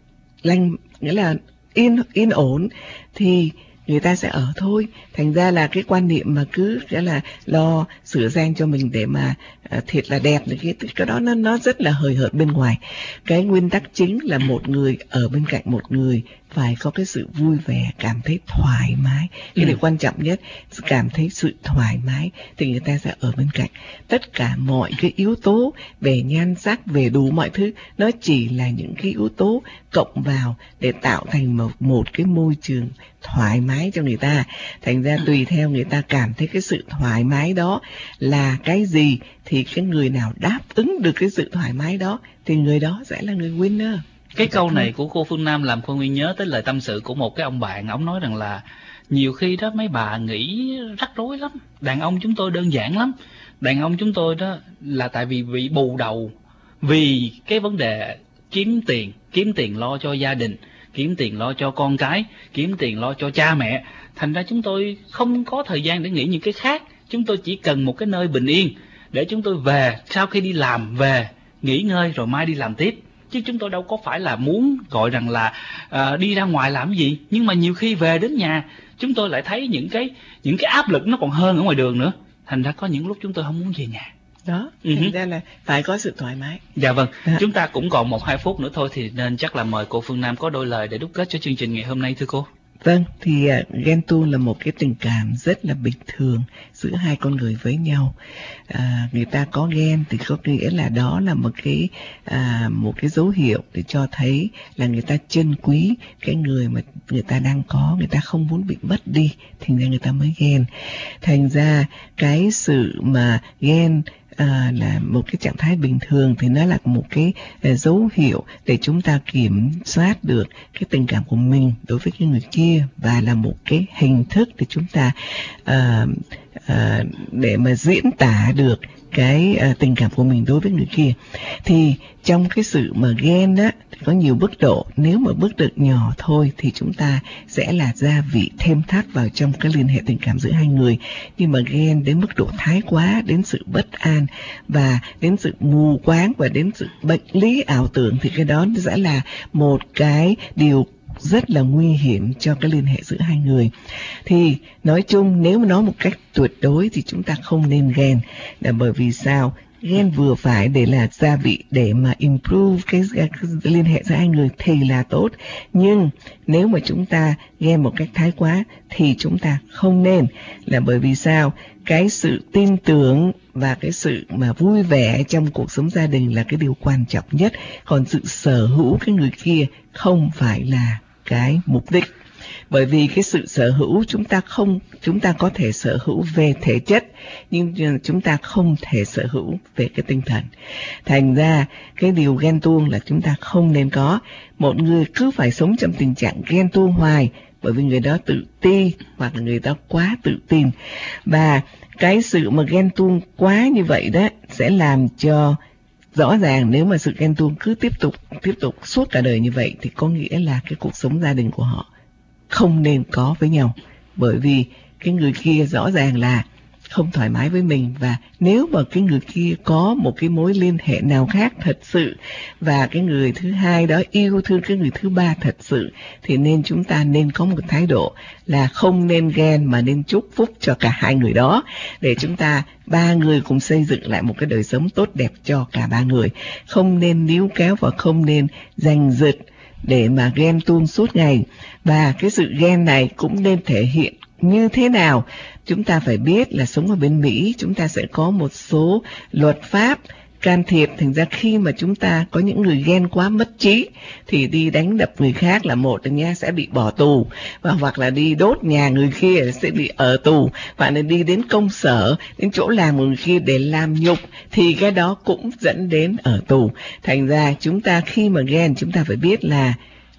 nghĩa là yên ổn, thì người ta sẽ ở thôi. Thành ra là cái quan niệm mà cứ là lo sửa sang cho mình để mà thiệt là đẹp này, cái đó nó rất là hời hợt bên ngoài. Cái nguyên tắc chính là một người ở bên cạnh một người phải có cái sự vui vẻ, cảm thấy thoải mái. Cái điều quan trọng nhất, cảm thấy sự thoải mái thì người ta sẽ ở bên cạnh. Tất cả mọi cái yếu tố về nhan sắc, về đủ mọi thứ, nó chỉ là những cái yếu tố cộng vào để tạo thành một cái môi trường thoải mái cho người ta. Thành ra tùy theo người ta cảm thấy cái sự thoải mái đó là cái gì, thì cái người nào đáp ứng được cái sự thoải mái đó thì người đó sẽ là người winner. Cái câu này của cô Phương Nam làm Phương Nguyên nhớ tới lời tâm sự của một cái ông bạn. Ông nói rằng là nhiều khi đó mấy bà nghĩ rắc rối lắm, đàn ông chúng tôi đơn giản lắm. Đàn ông chúng tôi đó là tại vì bị bù đầu, vì cái vấn đề kiếm tiền lo cho gia đình, kiếm tiền lo cho con cái, kiếm tiền lo cho cha mẹ. Thành ra chúng tôi không có thời gian để nghĩ những cái khác. Chúng tôi chỉ cần một cái nơi bình yên để chúng tôi về, sau khi đi làm về nghỉ ngơi rồi mai đi làm tiếp. Chứ chúng tôi đâu có phải là muốn gọi rằng là đi ra ngoài làm gì. Nhưng mà nhiều khi về đến nhà chúng tôi lại thấy những cái áp lực nó còn hơn ở ngoài đường nữa. Thành ra có những lúc chúng tôi không muốn về nhà. Đó, thành ra là phải có sự thoải mái. Dạ vâng, chúng ta cũng còn 1-2 phút nữa thôi, thì nên chắc là mời cô Phương Nam có đôi lời để đúc kết cho chương trình ngày hôm nay thưa cô. Vâng, thì ghen tuông là một cái tình cảm rất là bình thường giữa hai con người với nhau. Người ta có ghen thì có nghĩa là đó là một cái dấu hiệu để cho thấy là người ta trân quý cái người mà người ta đang có, người ta không muốn bị mất đi, thành ra người ta mới ghen. Thành ra cái sự mà ghen là một cái trạng thái bình thường, thì nó là một cái dấu hiệu để chúng ta kiểm soát được cái tình cảm của mình đối với cái người kia, và là một cái hình thức để chúng ta để mà diễn tả được cái tình cảm của mình đối với người kia. Thì trong cái sự mà ghen á thì có nhiều mức độ. Nếu mà mức độ nhỏ thôi thì chúng ta sẽ là gia vị thêm thắt vào trong cái liên hệ tình cảm giữa hai người. Nhưng mà ghen đến mức độ thái quá, đến sự bất an và đến sự mù quáng và đến sự bệnh lý ảo tưởng, thì cái đó sẽ là một cái điều rất là nguy hiểm cho cái liên hệ giữa hai người. Thì nói chung, nếu mà nói một cách tuyệt đối thì chúng ta không nên ghen. Là bởi vì sao? Ghen vừa phải để là gia vị để mà improve cái liên hệ giữa hai người thì là tốt. Nhưng nếu mà chúng ta ghen một cách thái quá thì chúng ta không nên. Là bởi vì sao? Cái sự tin tưởng và cái sự mà vui vẻ trong cuộc sống gia đình là cái điều quan trọng nhất. Còn sự sở hữu cái người kia không phải là cái mục đích. Bởi vì cái sự sở hữu chúng ta có thể sở hữu về thể chất, nhưng chúng ta không thể sở hữu về cái tinh thần. Thành ra cái điều ghen tuông là chúng ta không nên có. Một người cứ phải sống trong tình trạng ghen tuông hoài, bởi vì người đó tự ti hoặc là người đó quá tự tin. Và cái sự mà ghen tuông quá như vậy đó sẽ làm cho rõ ràng nếu mà sự ghen tuông cứ tiếp tục suốt cả đời như vậy thì có nghĩa là cái cuộc sống gia đình của họ không nên có với nhau. Bởi vì cái người kia rõ ràng là không thoải mái với mình, và nếu mà cái người kia có một cái mối liên hệ nào khác thật sự và cái người thứ hai đó yêu thương cái người thứ ba thật sự thì chúng ta nên có một thái độ là không nên ghen mà nên chúc phúc cho cả hai người đó, để chúng ta ba người cùng xây dựng lại một cái đời sống tốt đẹp cho cả ba người. Không nên níu kéo và không nên giành giật để mà ghen tuông suốt ngày. Và cái sự ghen này cũng nên thể hiện như thế nào? Chúng ta phải biết là sống ở bên Mỹ chúng ta sẽ có một số luật pháp can thiệp. Thành ra khi mà chúng ta có những người ghen quá mất trí thì đi đánh đập người khác là một nha, sẽ bị bỏ tù, và hoặc là đi đốt nhà người kia sẽ bị ở tù, hoặc là đi đến công sở, đến chỗ làm người kia để làm nhục thì cái đó cũng dẫn đến ở tù. Thành ra chúng ta khi mà ghen chúng ta phải biết là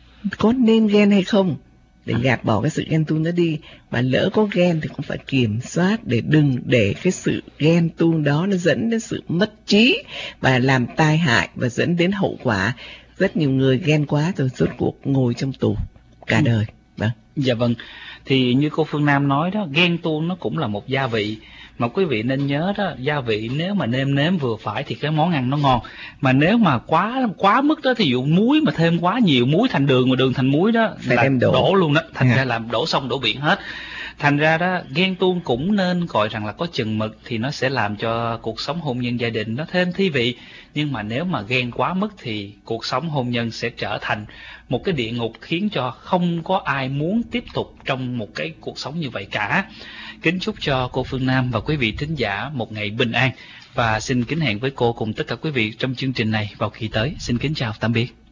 có nên ghen hay không, để gạt bỏ cái sự ghen tuông đó đi. Mà lỡ có ghen thì cũng phải kiểm soát để đừng để cái sự ghen tuông đó nó dẫn đến sự mất trí và làm tai hại và dẫn đến hậu quả. Rất nhiều người ghen quá rồi rốt cuộc ngồi trong tù cả đời. Vâng. Dạ vâng. Thì như cô Phương Nam nói đó, ghen tuông nó cũng là một gia vị. Mà quý vị nên nhớ đó, gia vị nếu mà nêm nếm vừa phải thì cái món ăn nó ngon. Mà nếu mà quá mức đó, thí dụ muối mà thêm quá nhiều, muối thành đường mà đường thành muối đó phải là đem đổ luôn đó, thành ra làm đổ sông đổ biển hết. Thành ra đó, ghen tuông cũng nên gọi rằng là có chừng mực thì nó sẽ làm cho cuộc sống hôn nhân gia đình nó thêm thi vị. Nhưng mà nếu mà ghen quá mức thì cuộc sống hôn nhân sẽ trở thành một cái địa ngục, khiến cho không có ai muốn tiếp tục trong một cái cuộc sống như vậy cả. Kính chúc cho cô Phương Nam và quý vị thính giả một ngày bình an, và xin kính hẹn với cô cùng tất cả quý vị trong chương trình này vào kỳ tới. Xin kính chào tạm biệt.